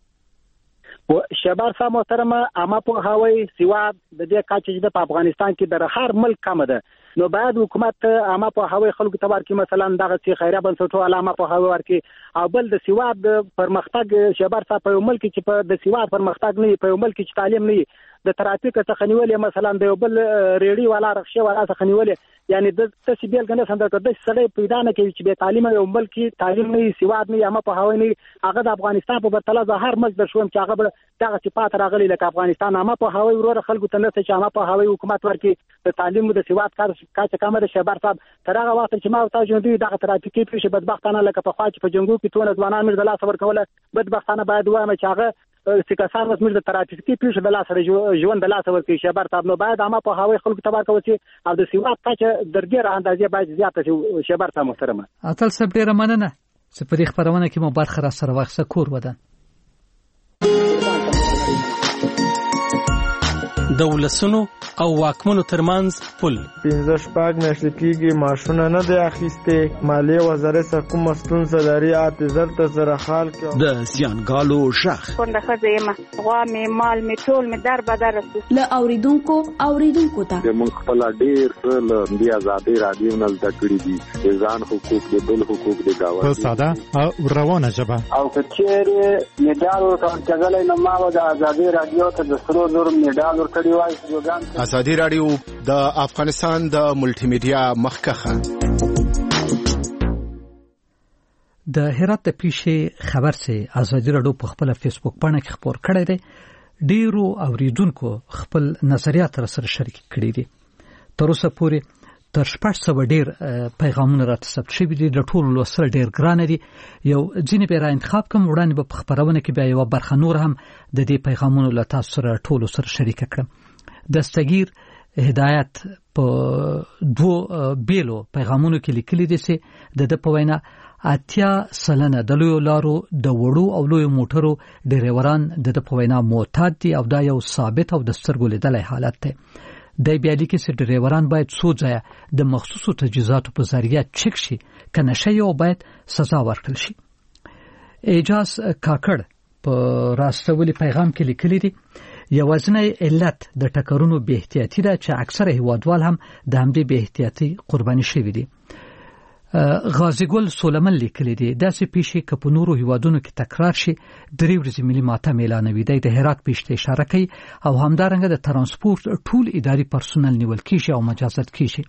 [SPEAKER 9] شبر صاحب محترم اما په هوای سیواد د دې کاچ چې د افغانستان کې د هر ملک کم ده نو باید حکومت اما په هوای خلکو ته ورکړي مثلا دغه چې خیره بنسټو علامه په هوای ورکړي او بل د سیواد پرمختګ شبر صاحب په ملک چې په د سیواد پرمختګ نه په ملک چې تعلیم نه د ترافیک څخه نیولې مثلا د یو بل ریډي والا رخصه والا څخه نیولې یعنی د تسبیل کنه څنګه د سړی پیدا نه کوي چې به تعلیم یو ملک تعلیم نه سیواد نه اما په هوای نه هغه د افغانستان په بدله د هر ملک د شوم چې هغه دغه صفات راغلي لکه افغانستان اما په هوای ورور خلکو ته نه چې اما په هوای حکومت ورکړي د تعلیم د سیواد کار کامه د شبر صاحب تر هغه وخت چې ما او تاسو دوی دغه ترافیکي پیښه بدبختانه لکه په خوا چې په جنگو کې تونه ځوانان مر د لاس ورکوله بدبختانه باید وایم چې هغه سکاسان وسمر د ترافیکي پیښه د لاس ژوند د لاس ورکړي شبر صاحب نو باید اما په هوای خلکو ته ورکوي او د سیواد کچه درګر اندازې باید زیاته شي شبر صاحب محترمه
[SPEAKER 6] اتل سب ډیره مننه چې په دې خبرونه کې مو برخه را سره واخصه کور ودان
[SPEAKER 10] دولسونو او واکمنو ترمنځ پل
[SPEAKER 11] 15 میاشتې کېږي معاشونه نه دی اخیسته مالیه وزارت سره کوم ستونزه لري اعتذار ته سره حال کې
[SPEAKER 3] د زیانګالو شخ
[SPEAKER 12] څنګه خزه غوا می مال می ټول می در بدر له اوریدونکو ته
[SPEAKER 5] موږ خپل ډیر له دی آزادي رادیو نه زده کړی دي ځان حقوق د بل حقوق د گاوند
[SPEAKER 13] په ساده او روانه ژبه
[SPEAKER 14] او کچېره میډال ورکړل نو ما د آزادي رادیو ته د سرو زر میډال ورکړی وای
[SPEAKER 15] آزادی رادیو د افغانستان د ملټي میډیا مخکخه
[SPEAKER 6] د هرات د پیښې خبر سه آزادی رادیو په خپل فیسبوک باندې خبر کړی دی ډیرو اوریدونکو خپل نظریات سره شریک کړي دي تر اوسه پورې تر 600 ډیر پیغامونه راته ثبت شوي دي د ټولو لوستل ډیر ګران دي یو ځینې به را انتخاب کوم وړاندې په خبرونه کې بیا یو برخه نور هم د دې پیغامونو له تاسو سره ټولو سره شریک کړم دستگیر هدایت په 2 بیلو پیغامونو کې لیکلي دي چې د په وینا 80% د لوی لارو د وړو او لوی موټرو ډرایوران د په وینا معتاد دي او دا یو ثابت او د سترګو لیدلای حالت دی د بیا لیکي چې ډرایوران باید سوځه د مخصوصو تجهیزاتو په ذریعہ چک شي کنه شي او باید سزا ورکړل شي اجاز کاکړ په راستولي پیغام کې لیکلي دي یوازینی علت د ټکرونو به احتیاطي ده چې اکثره هیوادوال هم د همدې به احتیاطي قرباني شوي دي غازی ګل سولمن لیکلی دی داسې پیښې که په نورو هیوادونو کې تکرار شي 3 ورځې ملي ماتم اعلانوي دی د هرات پیښې اشاره کوي او همدارنګه د ترانسپورت ټول اداري پرسونل نیول کیږي او مجازات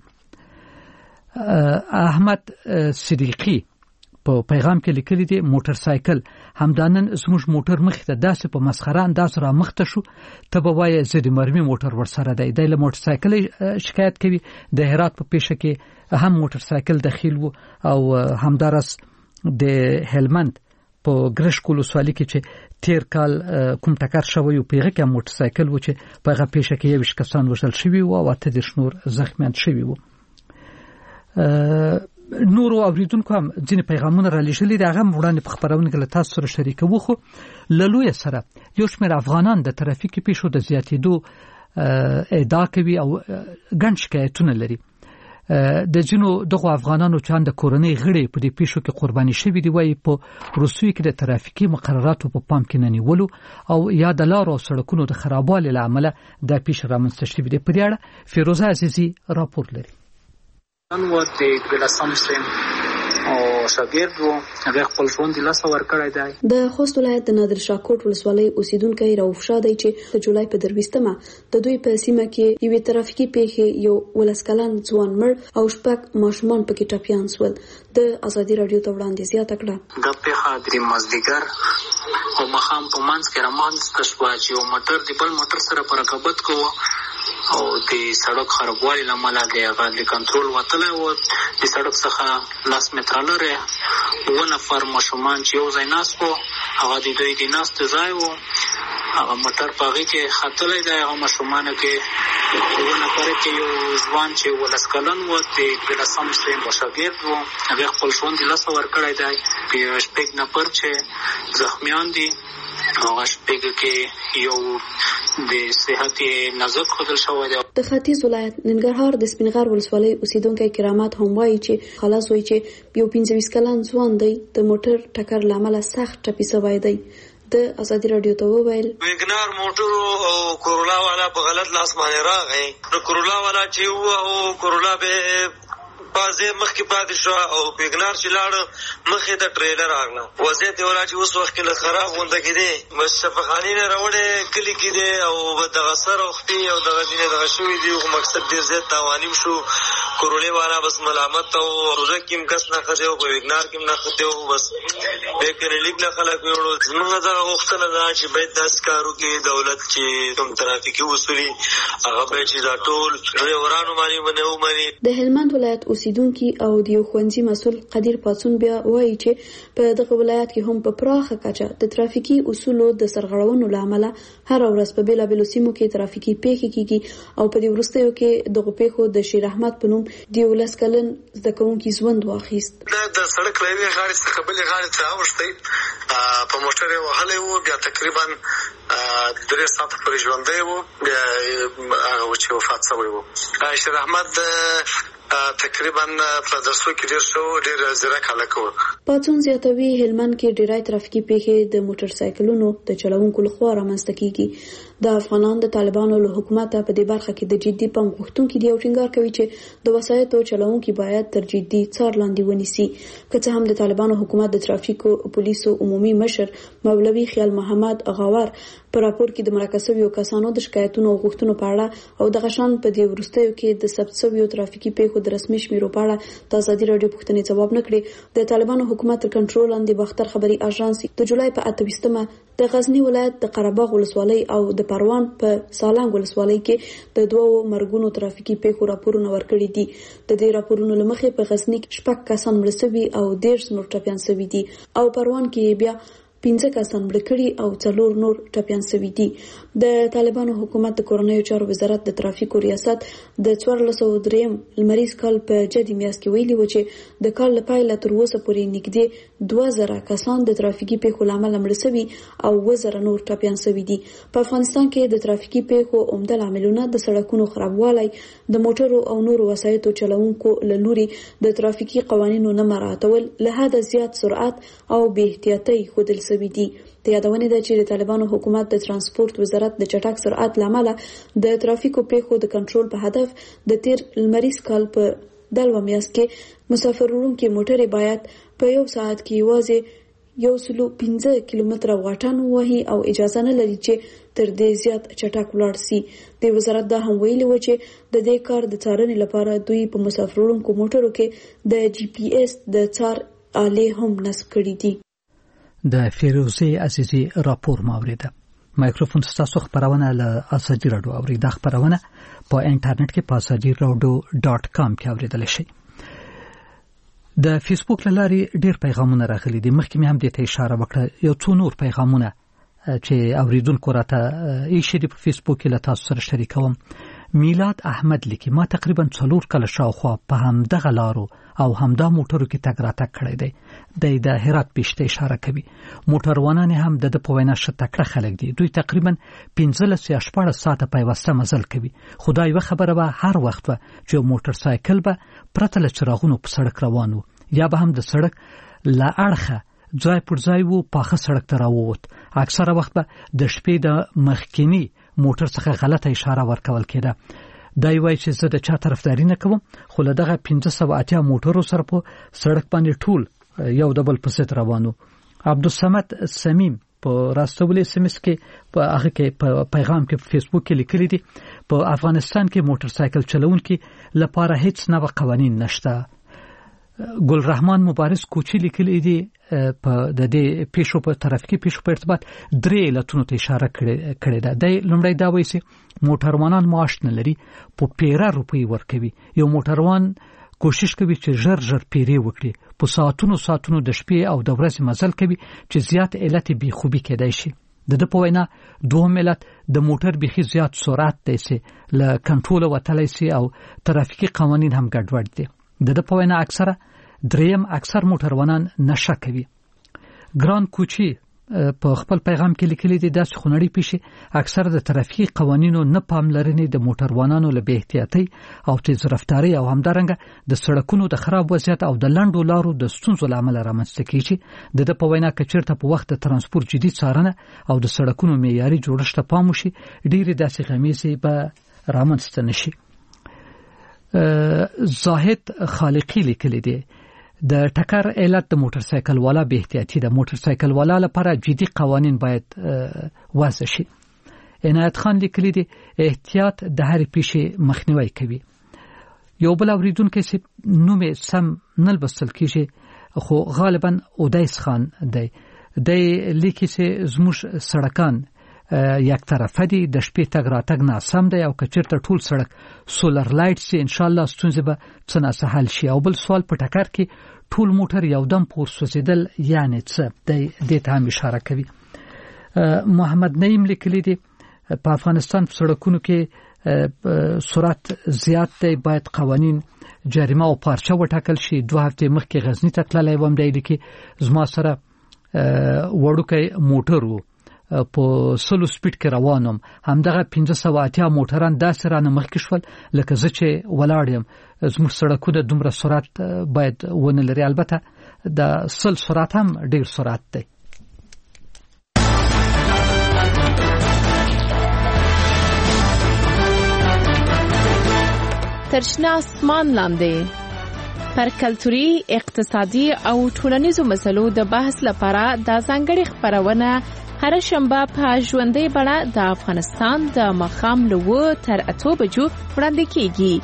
[SPEAKER 6] کیږي احمد صدیقی په پیغام کې لیکلی دی موټر سایکل همدانن زموږ موټر مخ ته داسې په مسخره انداز را مخته شو ته به وایي زه د مرمي موټر ورسره دی د موټر سایکل شکایت کوي د هرات په پیښه کې هم موټر سایکل دخیل وو او همدارس د هلمند په ګرشکول ولسوالۍ کې چې تیر کال کوم ټکر شوی او پیغه کې موټر سایکل و چې په هغه پیښه کې 20 کسان وژل شوي او 18 نور زخمیان شوي وو نورو اوریدونکو هم ځینې پیغامونه را لېږلي دي، هغه وړاندې په خبرونه کې له تاسو سره شریکوو. خو له لوی سره یو شمېر افغانان د ترافیکي پیښو د زیاتېدو ادعا کوي او ګڼ شکایتونه لري. د جنو دغه افغانانو چې د کورنۍ غړي په دې پیښو کې قرباني شوي دي، وايي په روسیې کې د ترافیکي مقرراتو په پام کې نه نیولو او یا د لارو او سړکونو د خرابوالي له امله دا پیښه رامنځته شوې ده. په دې اړه فیروزه عزیزي راپور لري.
[SPEAKER 16] او شاګرد وو هغه خپل ژوند له سور کړی دی.
[SPEAKER 17] د خوست ولایت د نادر شاه کوټ ولسوالۍ اوسیدونکو راوف شادي چې د جولای په 23مه د دوی په سیمه کې یو ترافیکي پیښه یو ولسکلان ځوان مړ او شپږ ماشومان پکې ټپیان شول. د ازادي رادیو ته وړاندې زیاته کړه
[SPEAKER 16] د پیښه د مازدیګر او مخام په منځ کې رامنځته شوه چې یو موټر د بل موټر سره په رقابت کوه او د سړک خرابوالي له امله هغه د کنټرول وتلی و. د سړک څخه 10 متره لرې 2 نفر ماشومان چې یو ځای ناست وو، هغه د دوی د ناست ځای و، هغه موټر په هغې کې ختلی دی. هغه ماشومانو کې 2 نفر کې یو ځوان چې 19 کلن و، د 12م صنف شاګرد و، هغې خپل ژوند د لاسه ورکړی دی. 6 نفر چې زخمیان دي، هغه 6 کې یو د صحت نازک خدل شوی دی.
[SPEAKER 17] د ختیځ ولایت ننګرهار د سپینغر ولسوالۍ اوسیدونکو کرامات هم وایي چې خلاص وایي چې یو 25 کلن ځوان دی د موټر ټکر لامل سخت ټپي شوی دی. د ازادي رادیو ته وویل
[SPEAKER 18] ویګنار موټر او کورولا والا په غلط لاس باندې راغی. نو کورولا والا چې او کورولا به بازه مخکې پاتې شو او ویګنار چې لاړ مخې ته ټریلر راغله. وضعیت ولا چې اوس وخت کې له خراب غونډه کې دی، بس شفاخاني نه راوړې کلی کې دی او دغه سر او خپې او دغه دینه دغه شوې دی. خو مقصد ډېر زیات تاوانیم شو. کورولې والا بس ملامت او روزه کې کس نه خځه او ویګنار کې نه خځه او بس بیکره لیک نه خلک وړو. موږ دا غوښتنه ده چې باید داس کارو کې دولت چې کوم ترافیکي اصولي هغه به چې دا ټول ډرایورانو باندې ومني.
[SPEAKER 17] د هلمند ولایت اوسیدونکو او د ښوونځي مسول قدیر پاتون بیا وایي چې په دغه ولایت کې هم په پراخه کچه د ترافیکي اصولو د سرغړونو لامل هر ورځ په بیلابېلو سیمو کې ترافیکي پیښې کیږي او په دې وروستیو کې دغه پیښو د شیر احمد په نوم د 19 کلن زده کوونکي ژوند واخیست.
[SPEAKER 18] د سړک له یوې غاړې څخه بلې غاړې ته اوښتی، په موټر یې وهلی و، بیا تقریبا 3 ساعته پورې ژوندی و، بیا هغه چې وفات شوی و. شیر احمد تقریبا په درسو کې ډېر زیرک هلک و.
[SPEAKER 17] پاتون زیاتوي هلمند کې ډېری ترافیکي پیښې د موټر سایکلونو د چلوونکو لخوا رامنځته کیږي. د افغانان د طالبانو له حکومت په دې برخه کې د جدي پام غوښتونکي دی او ټینګار کوي چې د وسایطو چلوونکي باید تر جدي څار لاندې ونیسي. که څه هم د طالبانو حکومت د ترافیکو پولیسو عمومي مشر مولوي خیال محمد غاور په راپور کې د مرکزیو کسانو د شکایتونو او غوښتنو په اړه او د غشان په دې وروستیو کې د ثبت شویو ترافیکي پیښو د رسمي شمیرو په اړه د ازادي رادیو پوښتنې ځواب نه کړي. د طالبانو حکومت تر کنټرول لاندې باختر خبري اژانس د جولای په 28مه د غزنی ولایت د قرهباغ ولسوالۍ او د پروان په سالنګ ولسوالۍ کې د 2 مرګونو ترافیکي پیښو راپورونه ورکړي دي. د دې راپورونو لمخې په غزنی کې 6 کسان مړ شوي او 13 نور ټپيان شوي دي او پروان کې بیا 15 کسان مړ کړي او 4 نور ټپيان شوي دي. د طالبانو حکومت د کورنیو چارو وزارت د ترافیکو ریاست د 1403 لمریز کال په جدي میاشت کې ویلي و چې د کال لپاره تر اوسه پورې نږدې 2000 کسان د ترافیکي پیښو لامل مړ شوي او 1000 نور ټپيان شوي دي. په افغانستان کې د ترافیکي پیښو عمده عاملونه د سړکونو خرابوالی، د موټرو او نورو وسایطو چلوونکو له لوري د ترافیکي قوانینو نه مراعاتول، له حده زیات سرعت او بې احتیاطۍ ښودل شوي دي. د یادونې ده چې د طالبانو حکومت د ترانسپورت وزارت د چټک سرعت لامل د ترافیکو پیښو د کنټرول په هدف د تیر لمریز کال په 2 میاشت کې مسافر وړونکي موټرې باید په 1 ساعت کې یوازې 115 کیلومتره واټن وهي او اجازه نه لري چې تر دې زیات چټک ولاړ شي. د وزارت دا هم ویلي و چې د دې کار د څارنې لپاره دوی په مسافر وړونکو موټرو کې د GPS د څار آلې هم نصب کړې دي.
[SPEAKER 6] د فیروزه عزیزي راپور ماوریده. مایکروفون ستاسو خبرونه له ازادي رادیو اوریدا خبرونه په انټرنیټ کې په azadiradio.com کې اوریدل شي. د فیسبوک لاري ډیر پیغامونه راغلي دي. مخکې مې هم دې ته اشاره وکړه. یو څو نور پیغامونه چې اوریدونکو راته یې شری په فیسبوک کې له تاسو سره شریکوم. میلاد احمد لیکي ما تقریبا 4 کال شاوخوا په هم دغه لارو او همدا موټرو کې تګ راتګ کړی دی. د هرات پیشته اشاره کوي. موټروانان هم د په وینا شتکړه خلک دي. دوی تقریبا 15 یا 14 ساعته پیوسته مزل کوي. خدای و خبره به هر وخت چې موټر سایکل به پرته له چراغونو په سړک روانو یا به هم د سړک لا اړخه ځای پر ځای وو پاخه سړک ته راووت. اکثره وخت به د شپې د مخکینی موټر څخه غلطه اشاره ورکول کېده. دا وایي چې زه د چا طرفداري نه کوم، خو له دغه 1580 موټرو سره په سړک باندې ټول یو د بل په ست روانو. عبدالصمد سمیم په راستولې سمس کې په هغه کې په پیغام کې په فیسبوک کې لیکلي دي په افغانستان کې موټر سایکل چلونکي لپاره هیڅ نوع قوانین نشته. ګل رحمان مبارز کوچی لیکلي دي په د دې پیښو په ترافیکي پیښو په ارتباط 3 علتونو ته اشاره کړې ده. د لومړی دا وایي چې موټروانان معاش نه لري، په 15 روپۍ ورکوي. یو موټروان کوشش کوي چې ژر پیری وکړي، په ساعتونو د شپې او د ورځې مزل کوي چې زیات علت بی خوبي کېدای شي. د په وینا دوهم علت د موټر بيخي زیات سرعت دی چې له کنټرول وتلی سي او ترافیکي قوانین هم ګډوډ دي. د په وینا اکثر موټروانان نشه کوي. ګران کوچی په خپل پیغام کې لیکلي دي داسې خونړی پیښې اکثر د ترافیکي قوانینو نه پاملرنې د موټروانانو له بې احتیاطۍ او تیز رفتارۍ او همدارنګه د سړکونو د خراب وضعیت او د لنډو لارو د ستونزو له امله رامنځته کیږي. د په وینا کې چیرته په وخت د ترانسپورت جدي څارنه او د سړکونو معیاري جوړښت ته پام وشي، ډېری داسې غمیزې به رامنځته نشي. زاهد خالقی لیکلی دی د ټکر علت د موټر سایکل والا به احتیاطي د موټر سایکل والا لپاره جدي قوانین باید وضع شي. عنایت خان لیکلی دی احتیاط د هر پیښې مخنیوي کوي. یو بل اوریدونکو چې نوم سم نل بسل کیږي خو غالبا اودیس خان دی. د لیکي چې زموږ سړکان یک طرفه دي، د شپې تګ راتګ ناسم دی او کچیرته ټول سړک سولر لایټ سي ان شاء الله ستونزې به څنګه سهل شي. او بل سوال په ټکر کې ټول موټر یو دم پور سوځیدل یعنی څه د دې ته هم اشاره کوي. محمد نعیم لیکلی دی په افغانستان په سړکونو کې سرعت زیات دی، باید قوانین جریمه او پارچه وټاکل شي. 2 هفته مخکې غزنی ته تللی وم، دی لیکي زما سره وړوکی موټر وو په 100 سپیډ کې روانم، همدغه 1580 موټران داسې رانه مخکې شول لکه زه چې ولاړ یم. زموږ سړکونه دومره سرعت باید ونه لري، البته د 100 سرعت هم ډیر سرعت دی.
[SPEAKER 1] ترشنا اسمان لاندې پر کلتوري، اقتصادي او ټولنیزو مسلو د بحث لپاره د ځانګړي خبرونه هر شنبه په ژوندۍ بڼه د افغانستان د ماښام له 9 تر 8 بجو وړاندې کیږي.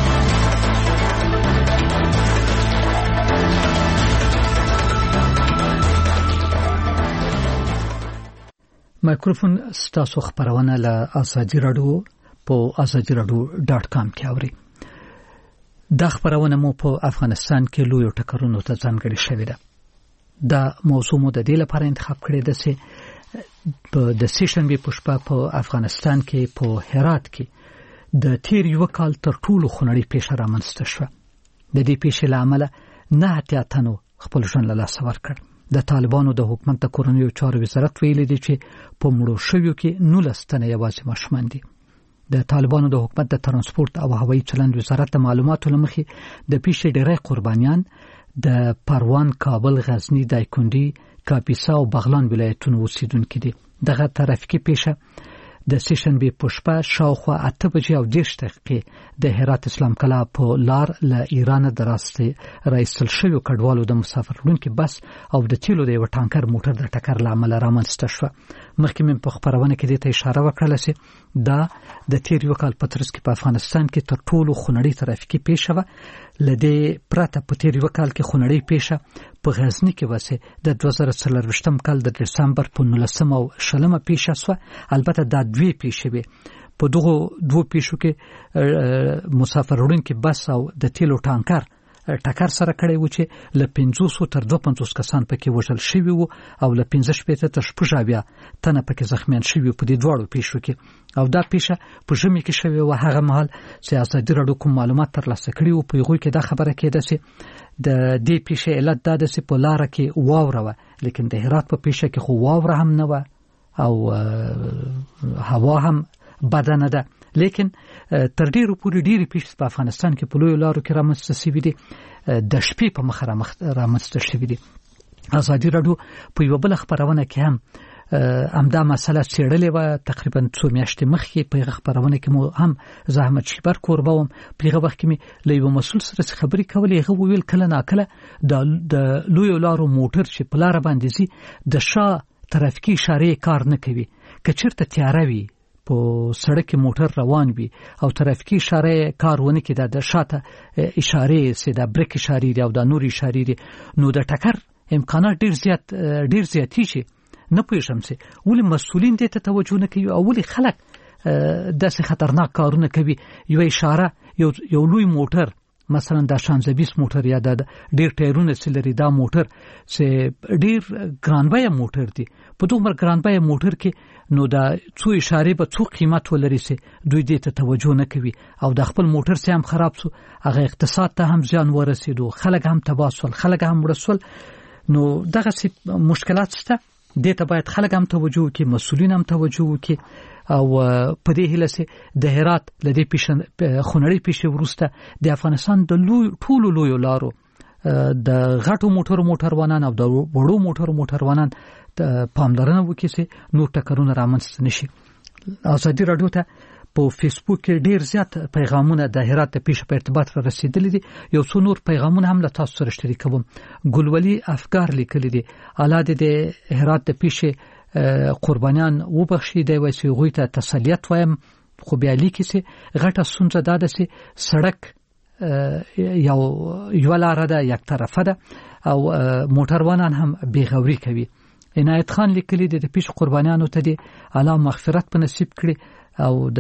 [SPEAKER 6] مایکروفون ستاسو خبرونه له ازادي رادیو په azadiradio.com کې اوري. دا خبرونه مو په افغانستان کې لوی ټکرونو ته ځانګړي شوې ده. دا موضوع مو د دې لپاره انتخاب کړی ده چې په د سیشنبه په شپه په افغانستان کې په هرات کې د تیر یو کال تر ټولو خونړی پیښه رامنځته شوه. د دې پیښې له امله 9 تنو خپل ژوند له لاسه ورکړ. د طالبانو د حکومت د کورنیو چارو وزارت ویلي دی چې په مړو شویو کې 19 تنه یوازې ماشومان دي. د طالبانو د حکومت د ترانسپورت او هوایي چلند وزارت د معلوماتو لمخې د پیښې ډېری قربانیان د پروان، کابل، غزنی، دایکنډي، کاپیسا او بغلان ولایتونو اوسیدونکو دي. دغه ترافیکي پیښه د سیشنبه په شپه شاوخوا 8 بجې او 10 دقیقې د هرات اسلام کلا په لار له ایران دراسته رئیسل شوی کډوالو د مسافر وړونکو بس او د تیلو د یو ټانکر موټر د ټکر لامل رامنځته شو. مخکې من په خبرونه کې د اشاره وکړه چې دا د تیر یو کال په ترڅ کې په افغانستان کې تر ټولو خونړی ترافیکي پیښه و. لدې پراته په تیر یو کال کې خونړی پیښه په غزنی کې وسه د 2023 کال د دسمبر په 19 او 20 پیښه شو. البته دا دوی پیښې وي. په دغه دوه پیښو کې مسافر وړونکو بس او د تیلو ټانکر ټکر سره کړی و چې له 500 تر 250 کسان پکې وژل شوي وو او له 15 تر 16 تنه پکې زخمیان شوي په دې دواړو پیښو کې. او دا پیښه په ژمي کې شوې و. هغه مهال چې ازادي راډیو کوم معلومات ترلاسه کړي وو په هغوی کې دا خبره کېده چې د دې پیښې علت دا ده چې په لاره کې واوره وه، لیکن د هرات په پیښه کې خو واوره هم نه وه او هوا هم بده نه ده. لیکن تر ډیرو پورې ډیرې پیښې په افغانستان کې په لویو لارو کې رامنځته شوي دي، د شپې په مخ رامنځته شوي دي. ازادي راډیو په یوه بله خپرونه کې هم همدا مسله څېړلې وه، تقریبا 2 میاشتې مخکې په هغه خپرونه کې مو هم زه احمد شیبر کوربه وم. په هغه وخت کې مې له یوه مسؤل سره خبرې کولې. هغه وویل کله ناکله د لویو لارو موټر چې په لاره باندې ځي د شا ترافیکي اشارې کار نه کوي. که چېرته تیاره وي په سړک کې موټر روان وي او ترافیکي اشاره کار ونه کړي، د شاته اشارې سي د بریک اشارې او د نور اشارې دي، نو د ټکر امکانات ډیر زیاتی شي. نه پوهیږم چې ولې مسؤلین دې ته توجه نه کوي او ولې خلک داسې خطرناک کارونه کوي. یو اشاره یو لوی موټر مثلا د شانزبیس موټر یا د ډیر ټایرونه چې لري دا موټر چې ډیر ګرانبیه موټر دی، په دومره ګرانبیه موټر کې نو دا څو اشاره به څو قیمت ولري چې دوی دې ته توجه نه کوي او د خپل موټر سي هم خراب شو، هغه اقتصاد ته هم زیان ورسېدو، خلک هم تباه شول، خلک هم مړه شول. نو دغه مشکلات شته، دې ته باید خلک هم توجه وکړي، مسؤلین هم توجه وکړي. او په دې هیله چې د هرات لدې خونړۍ پیښې وروسته د افغانستان د ټولو لویو لارو د غټو موټروانان او د وړو موټروانان پاملرنه وکړي چې نور ټکرونه رامنځته نشي. ازادي راډیو ته په فیسبوک کې ډیر زیات پیغامونه د هرات د پیښې په ارتباط را رسیدلي دي. یو څو نور پیغامونه هم له تاسو سره شریکوم. ګلولي افکار لیکلي دي: الله دې د هرات د پیښې قربانیان وبخښي، دی وایي چې هغوی ته تسلیت وایم، خو بیا لیکي چې غټه ستونزه دا ده چې سړک یو لاره ده، یک طرفه ده او موټروانان هم بېغوري کوي. عنایت خان لیکلي دي: د پیښې قربانیانو ته دې الله مغفرت په نصیب کړي او د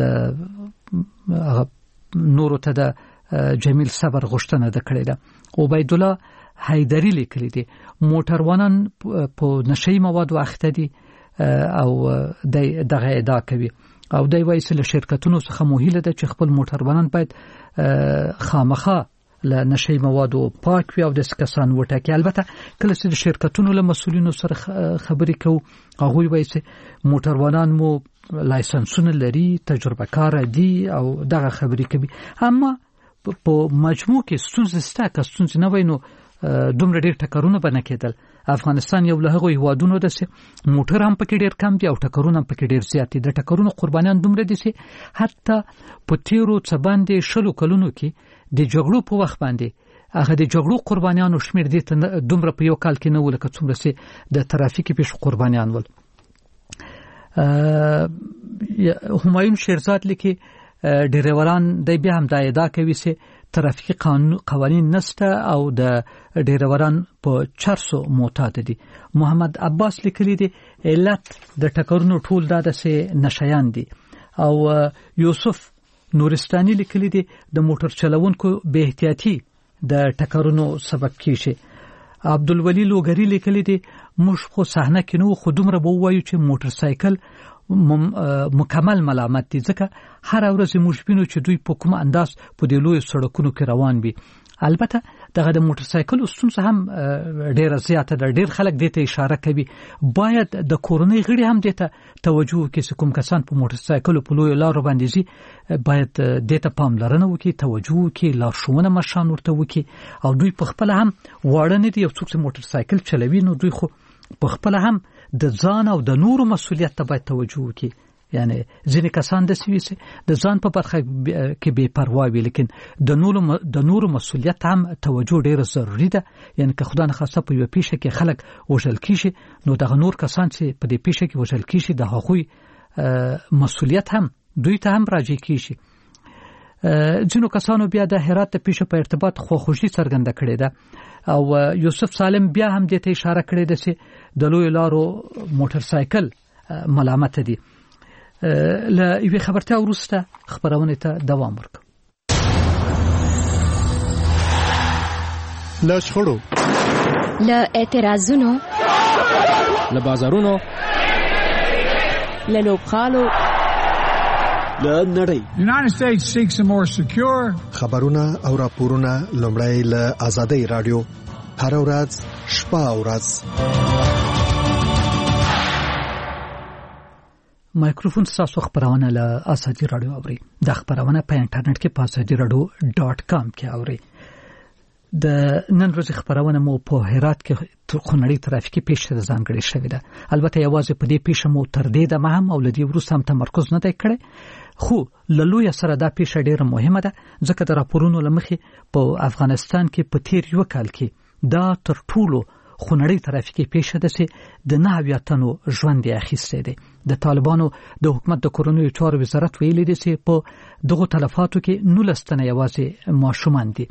[SPEAKER 6] نورو ته د جمیل صبر غوښتنه ده کړې ده. عبید الله حیدری لیکلي دي: موټروانان په نشه‌ای موادو اخته دي او دغه ادعا کوي او دی وایي چې له شرکتونو څخه موهیله ده چې خپل موټروانان باید خامخا له نشه‌ای موادو پاک وي او د کسان وټاکي. البته کله چې د شرکتونو له مسؤلینو سره خبرې کوو، هغوی وایي چې موټروانان مو لایسنسونه لري، تجربه کار دي او دغه خبرې کوي. اما په مجموع کې ستونزې شته، که ستونزې نه وای نو دومره ډېر ټکرونه به نه کېدل. افغانستان یو له هغو هیوادونو ده چې موټر هم پکې ډېر کم دي او ټکرونه هم پکې ډېر زیات دي. د ټکرونو قربانیان دومره دي چې حتی په تیرو څه باندې 20 کلونو کې د جګړو په وخت باندې هغه د جګړو قربانیانو شمېر دې ته دومره په یو کال کې نه و لکه څومره چې د ترافیکي پیښو قربانیان ول. همایون شیرزاد لیکي: ډریوران دی بیا هم دا ادعا کوي چې ترافیکي قوانین نشته او د ډریوران په چرسو معتاد دي. محمد عباس لیکلي دي: علت د ټکرونو ټول دا ده چې نشیان دي. او یوسف نورستاني لیکلي دي: د موټر چلوونکو بې احتیاطي د ټکرونو سبب کیږي. عبدالولی لوګری لیکلي دي: موږ خو صحنه کې نو خو دومره به ووایو چې موټر سایکل مکمل ملامت دي، ځکه هر ورځ موږ وینو چې دوی په کوم انداز په دې لوی سړکونو کې روان وي. البته دغه د موټر سایکل ستونزه هم ډیره زیاته ده. ډیر خلک دې ته اشاره کوي باید د کورنۍ غړي هم دې ته توجه وکړي چې کوم کسان په موټر سایکل په لوی لارو باندې ځي باید دې ته پاملرنه وکړي، توجه وکړي، لارښوونه مشان ورته وکړي. او دوی په خپل هم واړه نه دي، یو څوک چې موټر سایکل چلوي نو دوی خو په خپل هم د ځان او د نورو مسؤلیت ته باید توجه وکړي. یعنی ځینې کسان داسې وي چې د ځان په برخه کې بې پروا وي، لیکن د نورو مسؤلیت هم توجه ډیره ضروري ده. یعنی که خدای نخواسته په یوه پیښه کې خلک وژل کیږي نو دغه نور کسان چې په دې پیښه کې وژل کیږي د هغوی مسؤلیت هم دوی ته هم راجع کیږي. ځینو کسانو بیا د هرات د پیښې په ارتباط خواخوږي څرګنده کړې ده او یوسف سالم بیا هم دې ته اشاره کړې ده چې د لوی لارو موټر سایکل ملامت دي. له یوې خبرتیا وروسته خبرونه ته دوام ورکړو.
[SPEAKER 13] له شخړو،
[SPEAKER 19] له اعتراضونو،
[SPEAKER 10] له بازارونو،
[SPEAKER 19] له لوبغالو،
[SPEAKER 20] له نړۍ.
[SPEAKER 21] United States seeks a more secure.
[SPEAKER 15] خبرونه او راپورونه لومړی له آزادۍ رادیو هر ورځ شپه او ورځ.
[SPEAKER 6] مایکروفون تاسو خبرونه له آزادۍ رادیو اوري. د خبرونه په انټرنیټ کې په azadirado.com کې اوري. د نن ورځې خبرونه مو په هرات کې خونړی ترافیکي پیښه ځانګړې شوې ده. البته یوازې په دې پیښه مو تر دې د مهم او لدی وروسته هم تمرکز نه دی کړی، خو لوی سره دا پیښه ډیره مهمه ده ځکه د راپورونو لمخې په افغانستان کې په تیر یو کال کې دا تر ټولو خونړی ترافیکي پیښه ده چې د 9 تنو ژوند یې اخیستی دی. د طالبانو د حکومت د کورونو چارو وزارت ویلي دی چې په دغه تلفاتو کې 19 تنه یوازې ماشومان دي.